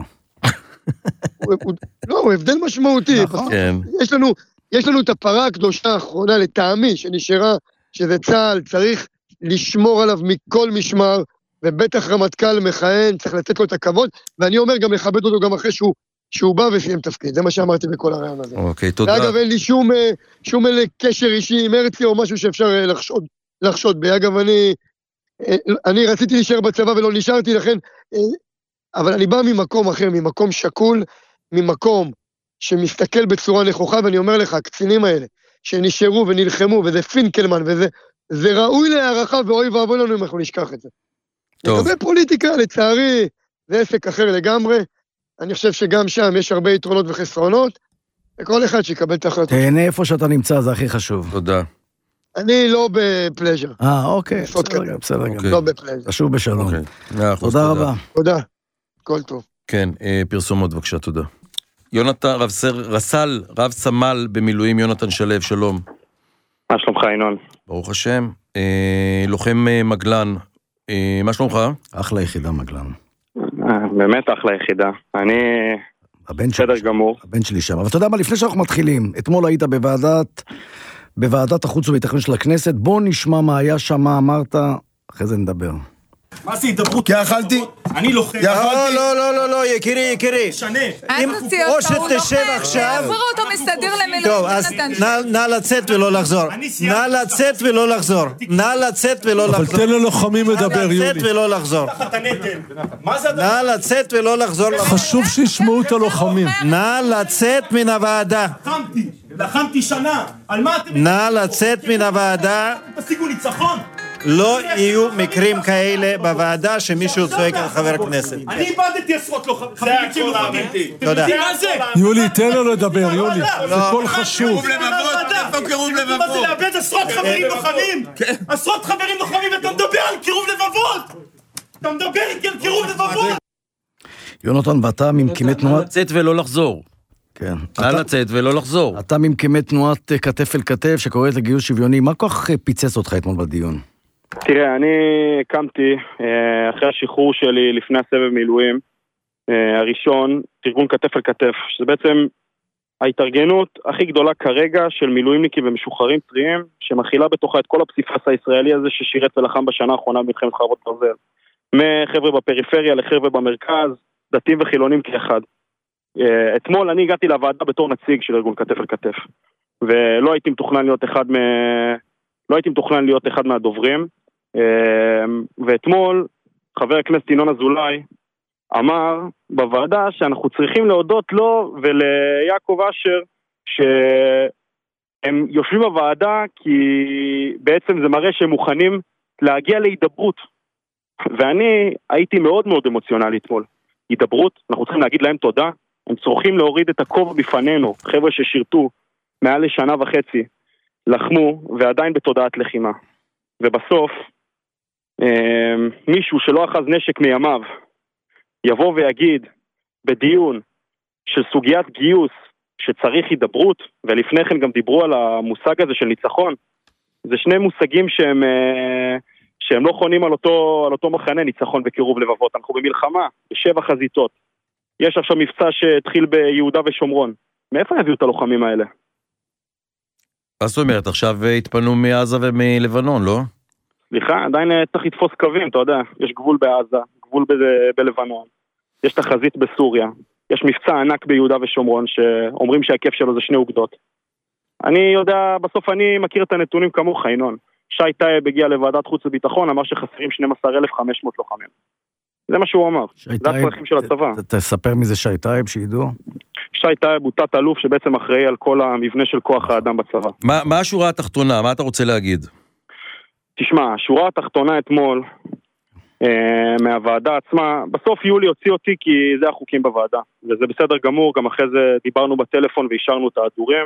לא, הוא הבדל משמעותי. כן. יש לנו, יש לנו את הפרה הקדושה האחרונה לטעמי, שנשארה, שזה צה"ל, צריך לשמור עליו מכל משמר, ובטח רמטכ"ל מכהן, צריך לתת לו את הכבוד, ואני אומר גם לכבד אותו גם אחרי שהוא, שהוא בא וסיים תפקיד. זה מה שאמרתי בכל הרעיון הזה. אוקיי, תודה. ואגב, אין לי שום, שום קשר אישי עם הרצי, או משהו שאפשר לחשוד, לחשוד בי. אגב, אני, אני רציתי להישאר בצבא ולא נשארתי, לכן, אבל אני בא ממקום אחר, ממקום שקול, ממקום שמסתכל בצורה נכוחה, ואני אומר לך, הקצינים האלה, שנשארו ונלחמו, וזה פינקלמן, וזה זה ראוי להערכה, ואוי ואבוי לנו אם אנחנו נשכח את זה. טוב. לגבי פוליטיקה, לצערי, זה עסק אחר לגמרי, אני חושב שגם שם יש הרבה יתרונות וחסרונות, וכל אחד שיקבל את ההחלטות. תהנה איפה שאתה נמצא, זה הכי חשוב. תודה. אני לא בפלז'ר. אה, אוקיי, בסדר, בסדר. לא בפלז'ר. חשוב בשלום. תודה רבה. תודה. כל טוב. כן, פרסומות בבקשה, תודה. יונתן, רב סר, רס"ל, רב סמל במילואים, יונתן שלו, שלום. מה שלומך, ינון? ברוך השם. אה, לוחם מגלן, אה, מה שלומך? אחלה יחידה מגלן. באמת אחלה יחידה. אני בסדר גמור. הבן שלי שם. אבל אתה יודע מה, לפני שאנחנו מתחילים, אתמול היית בוועדת, בוועדת החוץ והביטחון של הכנסת, בוא נשמע מה היה שם, מה אמרת, אחרי זה נדבר. מה זה התדברות? כי אכלתי... אני לוחם. לא, לא, לא, לא, לא, יקירי, יקירי. שנה. או שתשב עכשיו... עברו אותו מסתדר למילואים. טוב, אז נא לצאת ולא לחזור. נא לצאת ולא לחזור. נא לצאת ולא לחזור. אבל תן ללוחמים לדבר, יולי. נא לצאת ולא לחזור. נא לצאת ולא לחזור. חשוב שישמעו את הלוחמים. נא לצאת מן הוועדה. לחמתי, לחמתי שנה. על מה אתם... נא לצאת מן הוועדה. תשיגו ניצחון. לא יהיו מקרים כאלה בוועדה שמישהו צועק על חבר כנסת. אני איבדתי עשרות לוחמים. זה הכל האמיתי. תודה. יולי, תן לו לדבר, יולי. זה כל חשוב. איפה קירוב לבבות? מה זה לאבד עשרות חברים לוחמים? עשרות חברים לוחמים, ואתה מדבר על קירוב לבבות! אתה מדבר איתי על קירוב לבבות! יונתן, ואתה ממקימי תנועת... לצאת ולא לחזור. כן. נא לצאת ולא לחזור. אתה ממקימי תנועת כתף אל כתף שקוראת לגיוס שוויוני, מה כל כך פיצץ אותך אתמול בדיון? תראה, אני קמתי אחרי השחרור שלי לפני הסבב מילואים הראשון, ארגון כתף אל כתף, שזה בעצם ההתארגנות הכי גדולה כרגע של מילואימניקים ומשוחררים טריים, שמכילה בתוכה את כל הפסיפס הישראלי הזה ששירת ולחם בשנה האחרונה במלחמת חרבות ברזל. מחבר'ה בפריפריה לחבר'ה במרכז, דתיים וחילונים כאחד. אתמול אני הגעתי לוועדה בתור נציג של ארגון כתף אל כתף. ולא הייתי מתוכנן להיות אחד מ... לא הייתי מתוכנן להיות אחד מהדוברים, ואתמול חבר הכנסת ינון אזולאי אמר בוועדה שאנחנו צריכים להודות לו וליעקב אשר שהם יושבים בוועדה כי בעצם זה מראה שהם מוכנים להגיע להידברות, ואני הייתי מאוד מאוד אמוציונלי אתמול. הידברות, אנחנו צריכים להגיד להם תודה, הם צריכים להוריד את הכובע בפנינו, חבר'ה ששירתו מעל לשנה וחצי, לחמו ועדיין בתודעת לחימה, ובסוף מישהו שלא אחז נשק מימיו יבוא ויגיד בדיון של סוגיית גיוס שצריך הידברות, ולפני כן גם דיברו על המושג הזה של ניצחון, זה שני מושגים שהם, שהם לא חונים על אותו, על אותו מחנה, ניצחון וקירוב לבבות. אנחנו במלחמה, בשבע חזיתות. יש עכשיו מבצע שהתחיל ביהודה ושומרון. מאיפה הביאו את הלוחמים האלה? מה זאת אומרת? עכשיו התפנו מעזה ומלבנון, לא? סליחה, עדיין צריך לתפוס קווים, אתה יודע. יש גבול בעזה, גבול ב- בלבנון. יש תחזית בסוריה. יש מבצע ענק ביהודה ושומרון, שאומרים שההיקף שלו זה שני אוגדות. אני יודע, בסוף אני מכיר את הנתונים כמוך, ינון. שי טייב הגיע לוועדת חוץ וביטחון, אמר שחסרים שנים עשר אלף וחמש מאות לוחמים. זה מה שהוא אמר. זה הצרכים של הצבא. תספר מי זה שי טייב, שידעו. שי טייב הוא תת אלוף שבעצם אחראי על כל המבנה של כוח האדם בצבא. מה, מה השורה התחתונה? מה אתה רוצה להגיד? תשמע, השורה התחתונה אתמול, אה, מהוועדה עצמה, בסוף יולי הוציא אותי כי זה החוקים בוועדה. וזה בסדר גמור, גם אחרי זה דיברנו בטלפון ואישרנו את ההדורים.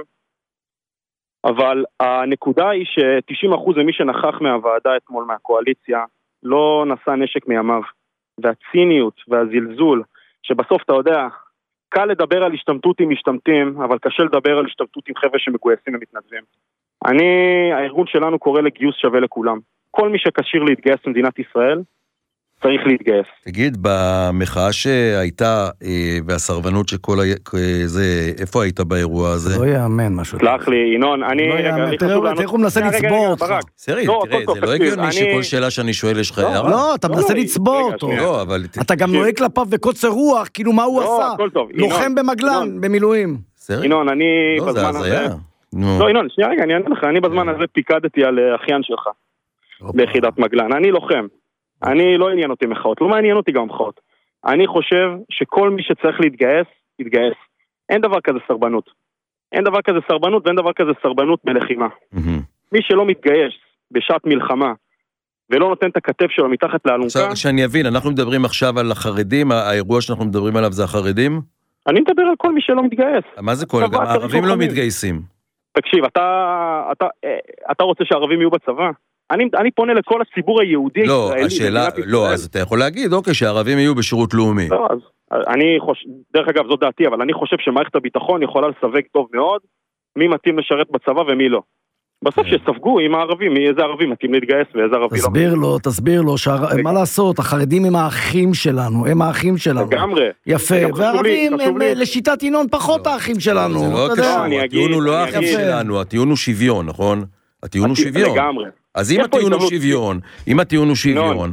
אבל הנקודה היא ש-תשעים אחוז ממי שנכח מהוועדה אתמול מהקואליציה לא נשא נשק מימיו. והציניות והזלזול, שבסוף אתה יודע, קל לדבר על השתמטות עם משתמטים, אבל קשה לדבר על השתמטות עם חבר'ה שמגויסים ומתנדבים. אני, הארגון שלנו קורא לגיוס שווה לכולם. כל מי שקשיר להתגייס במדינת ישראל, צריך להתגייס. תגיד, במחאה שהייתה, והסרבנות שכל זה, איפה היית באירוע הזה? לא יאמן משהו. סלח לי, ינון, אני... לא יאמן, תראה איך הוא מנסה לצבור אותך. סרי, תראה, זה לא הגיוני שכל שאלה שאני שואל יש לך הערה. לא, אתה מנסה לצבור אותו. לא, אבל... אתה גם נוהג כלפיו וקוצר רוח, כאילו מה הוא עשה. לוחם במגלן, במילואים. ינון, אני בזמן הזה... לא, ינון, שנייה רגע, אני אענה לך, אני בזמן הזה פיקדתי על אחיין שלך, ביחידת מגלן. אני לוחם. אני לא עניין אותי מחאות, לא מעניין אותי גם מחאות. אני חושב שכל מי שצריך להתגייס, יתגייס. אין דבר כזה סרבנות. אין דבר כזה סרבנות ואין דבר כזה סרבנות בלחימה. מי שלא מתגייס בשעת מלחמה, ולא נותן את הכתף שלו מתחת לאלונקה... עכשיו, שאני אבין, אנחנו מדברים עכשיו על החרדים, האירוע שאנחנו מדברים עליו זה החרדים? אני מדבר על כל מי שלא מתגייס. מה זה כל? גם הערבים לא מתגייסים. תקשיב, אתה, אתה, אתה רוצה שהערבים יהיו בצבא? אני, אני פונה לכל הציבור היהודי. לא, השאלה, לא, אז אתה יכול להגיד, אוקיי, שהערבים יהיו בשירות לאומי. לא, אז אני חושב, דרך אגב, זו דעתי, אבל אני חושב שמערכת הביטחון יכולה לסווג טוב מאוד, מי מתאים לשרת בצבא ומי לא. בסוף שספגו עם הערבים, איזה ערבים מתאים להתגייס ואיזה ערבי לא. תסביר לו, תסביר לו, מה לעשות, החרדים הם האחים שלנו, הם האחים שלנו. לגמרי. יפה, והערבים הם לשיטת ינון פחות האחים שלנו. זה לא קשור, הטיעון הוא לא האחים שלנו, הטיעון הוא שוויון, נכון? הטיעון הוא שוויון. לגמרי. אז אם הטיעון הוא שוויון, אם הטיעון הוא שוויון,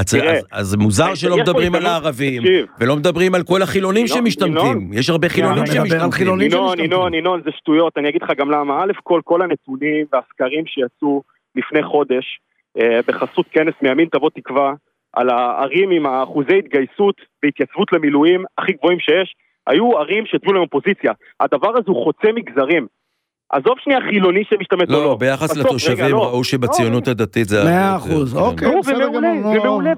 אז מוזר שלא מדברים על הערבים, ולא מדברים על כל החילונים שמשתמטים. יש הרבה חילונים שמשתמטים. ינון, ינון, ינון, זה שטויות. אני אגיד לך גם למה. א' כל, כל הנתונים והסקרים שיצאו לפני חודש, בחסות כנס מימין תבוא תקווה, על הערים עם האחוזי התגייסות והתייצבות למילואים הכי גבוהים שיש, היו ערים שתבואו להם אופוזיציה. הדבר הזה הוא חוצה מגזרים. עזוב שנייה חילוני שמשתמט או לא. לא, ביחס לתושבים ראו שבציונות הדתית זה... מאה אחוז, אוקיי, בסדר גמור. זה מעולה,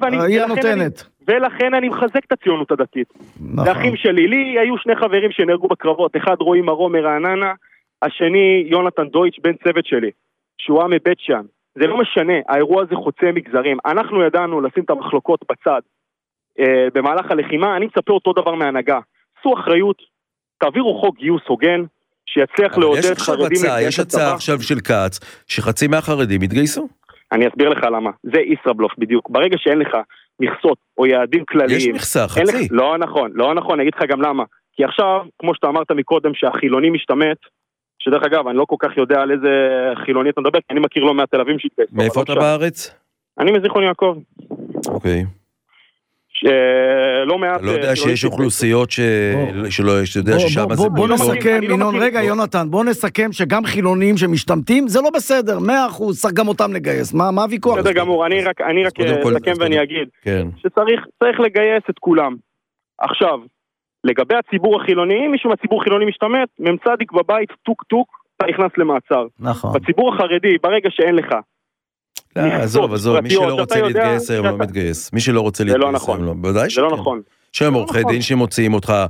ולכן אני מחזק את הציונות הדתית. זה אחים שלי. לי היו שני חברים שנהרגו בקרבות, אחד רועי מרום מרעננה, השני יונתן דויטש בן צוות שלי, שהוא היה מבית שאן. זה לא משנה, האירוע הזה חוצה מגזרים. אנחנו ידענו לשים את המחלוקות בצד. במהלך הלחימה, אני מצפה אותו דבר מהנהגה. עשו אחריות, תעבירו חוק גיוס הוגן, שיצליח לעודד חרדים להתגייס. יש הצעה עכשיו של קאץ, שחצי מהחרדים יתגייסו. אני אסביר לך למה. זה ישראבלוף בדיוק. ברגע שאין לך מכסות או יעדים כלליים... יש מכסה, חצי. לא נכון, לא נכון, אני אגיד לך גם למה. כי עכשיו, כמו שאתה אמרת מקודם, שהחילוני משתמט, שדרך אגב, אני לא כל כך יודע על איזה חילוני אתה מדבר, כי אני מכיר לא מהתל אביב שהתגייסו. מאיפה אתה בארץ? אני מזיכרון יעקב. אוקיי. לא מעט... לא יודע שיש אוכלוסיות שלא, שאתה יודע ששם זה... בוא נסכם, ינון, רגע, יונתן, בוא נסכם שגם חילונים שמשתמטים, זה לא בסדר, מאה אחוז, צריך גם אותם לגייס. מה הוויכוח? בסדר גמור, אני רק אסכם ואני אגיד, שצריך לגייס את כולם. עכשיו, לגבי הציבור החילוני, מישהו מהציבור החילוני משתמט, ממצדיק בבית, טוק טוק, אתה נכנס למעצר. נכון. בציבור החרדי, ברגע שאין לך, לא, עזוב, עזוב, מי שלא רוצה להתגייס היום לא מתגייס. מי שלא רוצה להתגייס היום לא. בוודאי שכן. זה לא נכון. שם עורכי דין שמוציאים אותך,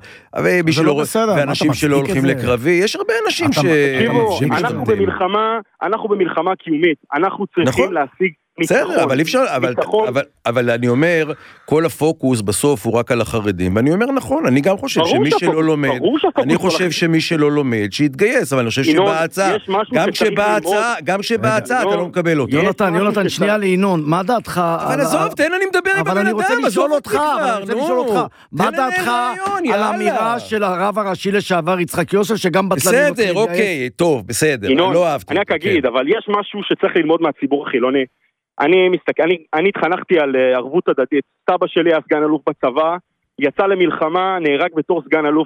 ואנשים שלא הולכים לקרבי, יש הרבה אנשים ש... אנחנו במלחמה, אנחנו במלחמה קיומית, אנחנו צריכים להשיג בסדר, אבל אפשר, אבל, אבל, אבל אני אומר, כל הפוקוס בסוף הוא רק על החרדים, ואני אומר נכון, אני גם חושב שמי שלא לומד, אני חושב שמי שלא לומד, שיתגייס, אבל אני חושב שבהצעה, גם כשבהצעה, גם כשבהצעה, אתה לא מקבל אותו. יונתן, יונתן, שנייה לעינון, מה דעתך? אבל עזוב, תן אני מדבר עם בן אדם, אבל אני רוצה לשאול אותך, אני רוצה לשאול אותך, מה דעתך על האמירה של הרב הראשי לשעבר יצחק יוסף, שגם בטלנים רוצים להתגייס? בסדר, אוקיי, טוב, בסדר, לא אהבתי. אני רק אגיד, אבל יש משהו שצריך ללמוד מהציבור החילוני. אני מסתכל, אני, אני התחנכתי על ערבות הדדית. סבא שלי היה סגן אלוף בצבא, יצא למלחמה, נהרג בתור סגן אלוף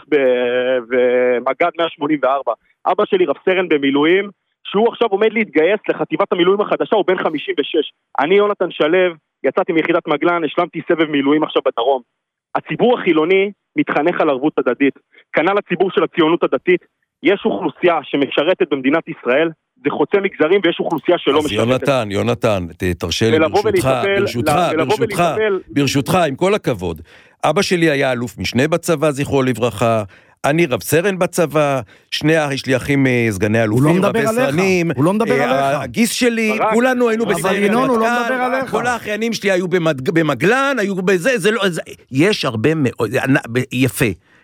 במג"ד מאה שמונים וארבע. אבא שלי רב סרן במילואים, שהוא עכשיו עומד להתגייס לחטיבת המילואים החדשה, הוא בן חמישים ושש. אני יונתן שלב, יצאתי מיחידת מגלן, השלמתי סבב מילואים עכשיו בדרום. הציבור החילוני מתחנך על ערבות הדדית. כנ"ל הציבור של הציונות הדתית, יש אוכלוסייה שמשרתת במדינת ישראל, זה חוצה מגזרים ויש אוכלוסייה שלא משרתת. יונתן, יונתן, תרשה לי ברשותך, ברשותך, ברשותך, ברשותך, עם כל הכבוד. אבא שלי היה אלוף משנה בצבא, זכרו לברכה, אני רב סרן בצבא, שני יש לי אחים סגני אלופים, רבי סרנים, הוא לא מדבר עליך. הגיס שלי, כולנו היינו בסיירת מטכ"ל, כל האחיינים שלי היו במגלן, היו בזה, יש הרבה מאוד, יפה.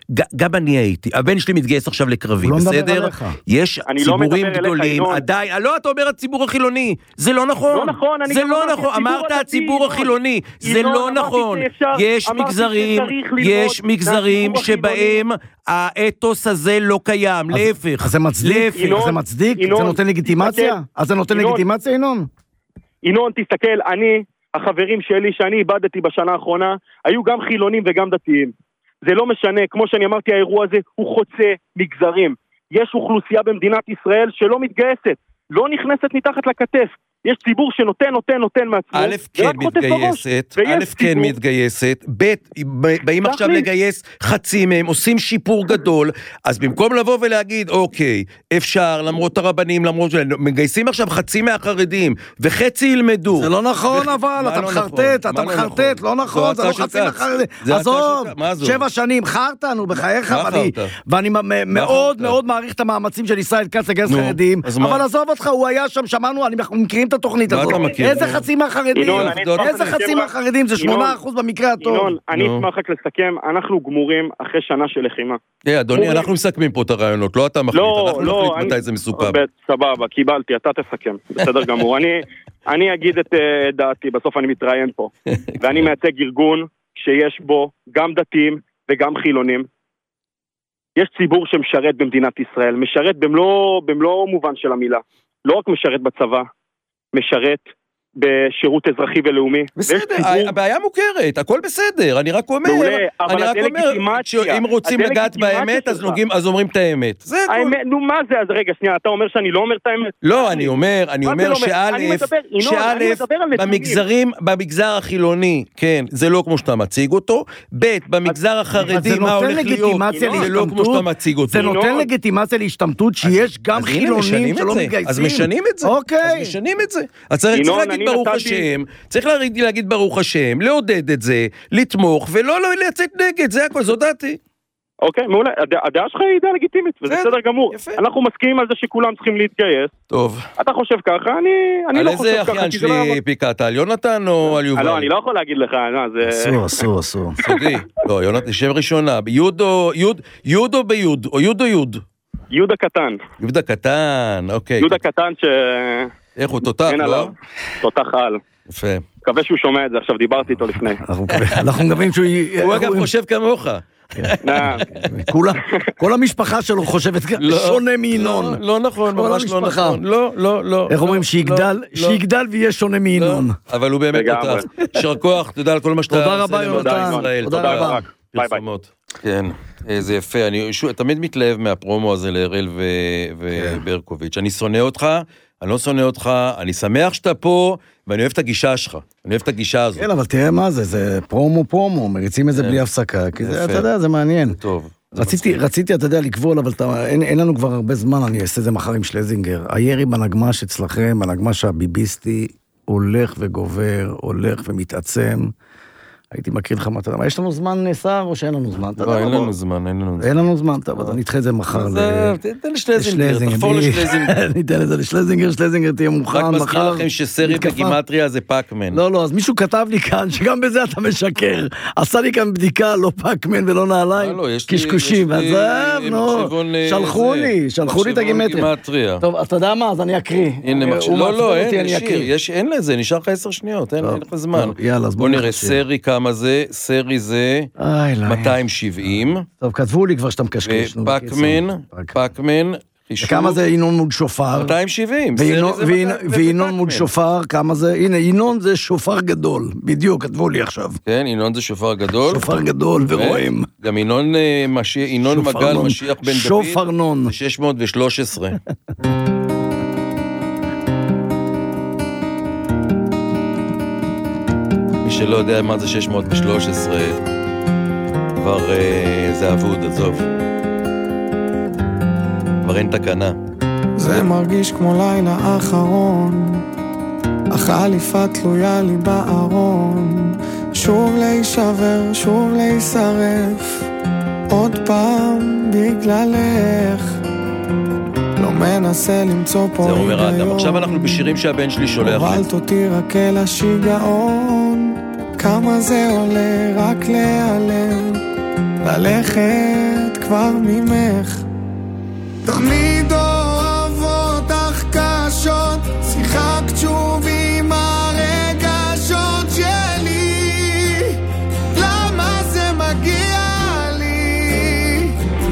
גם אני הייתי, הבן שלי מתגייס עכשיו לקרבי, בסדר? יש ציבורים גדולים, עדיין, לא, אתה אומר הציבור החילוני, זה לא נכון, זה לא נכון, אמרת הציבור החילוני, זה לא נכון, יש מגזרים, יש מגזרים שבהם האתוס הזה לא קיים, להפך. אז זה מצדיק? זה מצדיק? זה נותן לגיטימציה? אז זה נותן לגיטימציה, ינון? ינון, תסתכל, אני, החברים שלי שאני איבדתי בשנה האחרונה, היו גם חילונים וגם דתיים. זה לא משנה, כמו שאני אמרתי, האירוע הזה הוא חוצה מגזרים. יש אוכלוסייה במדינת ישראל שלא מתגייסת, לא נכנסת מתחת לכתף. יש ציבור שנותן, נותן, נותן מעצמו. א' כן מתגייסת, א' כן מתגייסת, ב' באים עכשיו לגייס חצי מהם, עושים שיפור גדול, אז במקום לבוא ולהגיד, אוקיי, אפשר, למרות הרבנים, למרות מגייסים עכשיו חצי מהחרדים, וחצי ילמדו. זה לא נכון אבל, אתה מחרטט, אתה מחרטט, לא נכון, זה לא חצי מהחרדים. עזוב, שבע שנים, חרטנו בחייך, ואני מאוד מאוד מעריך את המאמצים של ישראל כץ לגייס חרדים, אבל עזוב אותך, הוא היה שם, שמענו, אנחנו מכירים את התוכנית הזאת. איזה חצי מהחרדים? איזה חצי מהחרדים? זה שמונה אחוז במקרה הטוב. ינון, אני אשמח רק לסכם, אנחנו גמורים אחרי שנה של לחימה. אדוני, אנחנו מסכמים פה את הרעיונות, לא אתה מחליט, אנחנו נחליט מתי זה מסוכם. סבבה, קיבלתי, אתה תסכם. בסדר גמור. אני אגיד את דעתי, בסוף אני מתראיין פה. ואני מייצג ארגון שיש בו גם דתיים וגם חילונים. יש ציבור שמשרת במדינת ישראל, משרת במלוא מובן של המילה. לא רק משרת בצבא, משרת בשירות אזרחי ולאומי. בסדר, הבעיה מוכרת, הכל בסדר, אני רק אומר, אני רק אומר, שאם רוצים לגעת באמת, אז אומרים את האמת. זה הכל. נו, מה זה? אז רגע, שנייה, אתה אומר שאני לא אומר את האמת? לא, אני אומר, אני אומר שא', שא', במגזרים, במגזר החילוני, כן, זה לא כמו שאתה מציג אותו, ב', במגזר החרדי, מה הולך להיות, זה לא כמו שאתה מציג אותו. זה נותן לגיטימציה להשתמטות, שיש גם חילונים שלא מתגייסים. אז משנים את זה. אז משנים את זה. אז צריך להגיד ברוך השם, צריך להגיד ברוך השם, לעודד את זה, לתמוך, ולא לצאת נגד, זה הכל, זו דעתי. אוקיי, מעולה, הדעה שלך היא דעה לגיטימית, וזה בסדר גמור. אנחנו מסכימים על זה שכולם צריכים להתגייס. טוב. אתה חושב ככה, אני לא חושב ככה. על איזה אחיין שלי פיקעת, על יונתן או על יובל? לא, אני לא יכול להגיד לך, זה... אסור, אסור, אסור. סודי, לא, יונתן, שם ראשונה, יוד או ביוד, או יוד או יוד? יהודה קטן. יהודה קטן, אוקיי. יהודה קטן ש... איך הוא תותח, לא? תותח על. יפה. מקווה שהוא שומע את זה, עכשיו דיברתי איתו לפני. אנחנו מקווים שהוא... הוא אגב חושב כמוך. כל המשפחה שלו חושבת שונה מינון. לא נכון, ממש לא נכון. לא, לא, לא. איך אומרים? שיגדל ויהיה שונה מינון. אבל הוא באמת אותך. שר כוח, תודה על כל מה שאתה... תודה רבה, יונתן. תודה רבה. ביי ביי. כן, זה יפה. אני תמיד מתלהב מהפרומו הזה להראל וברקוביץ'. אני שונא אותך, אני לא שונא אותך, אני שמח שאתה פה, ואני אוהב את הגישה שלך. אני אוהב את הגישה הזאת. כן, אבל תראה מה זה, זה פרומו פרומו, מריצים את זה בלי הפסקה, כי זה, אתה יודע, זה מעניין. טוב. רציתי, רציתי, אתה יודע, לקבול, אבל אין, אין לנו כבר הרבה זמן, אני אעשה את זה מחר עם שלזינגר. הירי בנגמש אצלכם, בנגמש הביביסטי, הולך וגובר, הולך ומתעצם. הייתי מכיר לך מה אתה יודע, יש לנו זמן נסער או שאין לנו זמן? לא, אין לנו זמן, אין לנו זמן. אין לנו זמן, טוב, אז אני אתחיל את זה מחר. תן לשלזינגר, תחפור לשלזינגר. אני אתן לזה לשלזינגר, שלזינגר תהיה מוכן. רק מזכיר לכם שסרי בגימטריה זה פאקמן. לא, לא, אז מישהו כתב לי כאן שגם בזה אתה משקר. עשה לי כאן בדיקה, לא פאקמן ולא נעליים. קשקושים, אז נו, שלחו לי, שלחו לי את הגימטריה. טוב, אתה יודע מה, אז אני אקריא. לא, לא, אין לזה, נשאר לך עשר שניות, אין לך זמן. בוא נראה, סרי כמה זה, סרי זה מאתיים שבעים. טוב, כתבו לי כבר שאתה מקשקש. ופאקמן, פאקמן, כמה זה אינון מול שופר? מאתיים שבעים. ואינון מול שופר, כמה זה? הנה, אינון זה שופר גדול. בדיוק, כתבו לי עכשיו. כן, אינון זה שופר גדול. שופר גדול ורואים. גם אינון מגל משיח בן דוד. שופר נון. זה שש מאות ושלוש עשרה. שלא יודע מה זה שש מאות ושלוש עשרה, כבר זה אבוד, עזוב. כבר אין תקנה. זה מרגיש כמו לילה אחרון, החליפה תלויה לי בארון, שוב להישבר, שוב להישרף, עוד פעם בגללך, לא מנסה למצוא פה זה אומר אדם, עכשיו אנחנו בשירים שהבן שלי שולח לי. הובלת אותי רק אל השיגעון, כמה זה עולה רק להיעלם, ללכת כבר ממך. תמיד אוהב אותך קשות, שיחקת שוב עם הרגשות שלי, למה זה מגיע לי?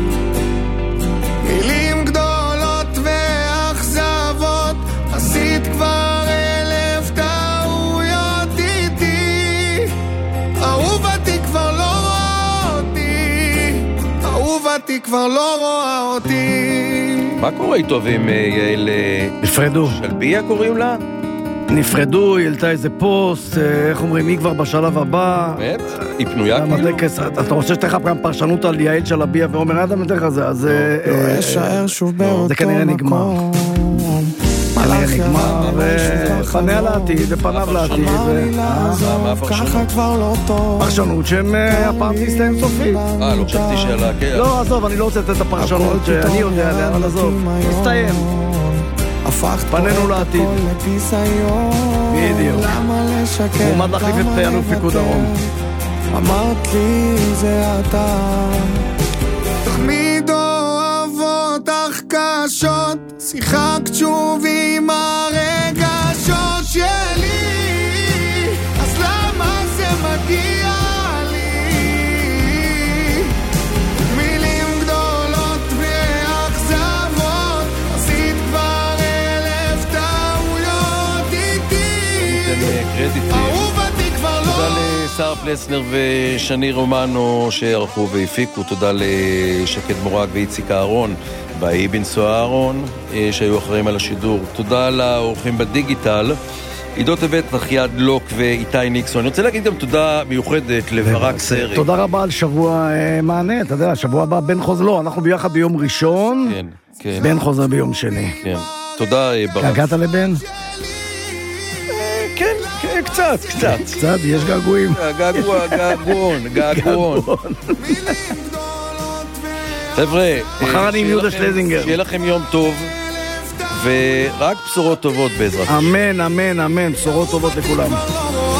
מילים גדולות ואכזבות, עשית כבר אלף טעויות איתי, אהובתי כבר לא רואה אותי, אהובתי כבר לא רואה אותי. מה קורה איתו ועם יעל... נפרדו. שלביה קוראים לה? נפרדו, היא העלתה איזה פוסט, איך אומרים, היא כבר בשלב הבא. באמת? היא פנויה כאילו? אתה רוצה שתך פעם פרשנות על יעל שלביה ועומר אדם יותר כזה, אז... לא אשאר שוב באותו מקום. זה כנראה נגמר. כנראה נגמר, ופניה לעתיד, ופניו לעתיד. מה הפרשנות? פרשנות שהם הפעם תסתיים סופית. אה, לא חשבתי שעלה... לא, עזוב, אני לא רוצה לתת את הפרשנות שאני יודע עליה, אבל עזוב, תסתיים. פנינו לעתיד. בדיוק. הוא עומד להחליף את אלוף פיקוד דרום. אמרת לי זה אתה, תמיד אוהב אותך קשות, שיחקת שוב עם הרגשות שלי, אז למה זה מגיע לי? מילים גדולות ואכזבות, עשית כבר אלף טעויות איתי, אהובתי כבר לא. תודה לשר פלסנר ושני רומנו שערכו והפיקו, תודה לשקד מורג ואיציק אהרון באיבין סוהרון שהיו אחראים על השידור, תודה לאורחים בדיגיטל עידו טבת, נחייד לוק ואיתי ניקסון. אני רוצה להגיד גם תודה מיוחדת לברק סרי. תודה רבה על שבוע מענה, אתה יודע, שבוע הבא בן חוזר, לא, אנחנו ביחד ביום ראשון, כן, כן. בן חוזר ביום שני. כן, תודה ברק. הגעת לבן? כן, כן, קצת, קצת. קצת, יש געגועים. געגוע, געגועון, געגועון. חבר'ה, מחר אני עם יהודה שלזינגר. שיהיה לכם יום טוב, ורק בשורות טובות בעזרת. אמן, אמן, אמן, בשורות טובות לכולם.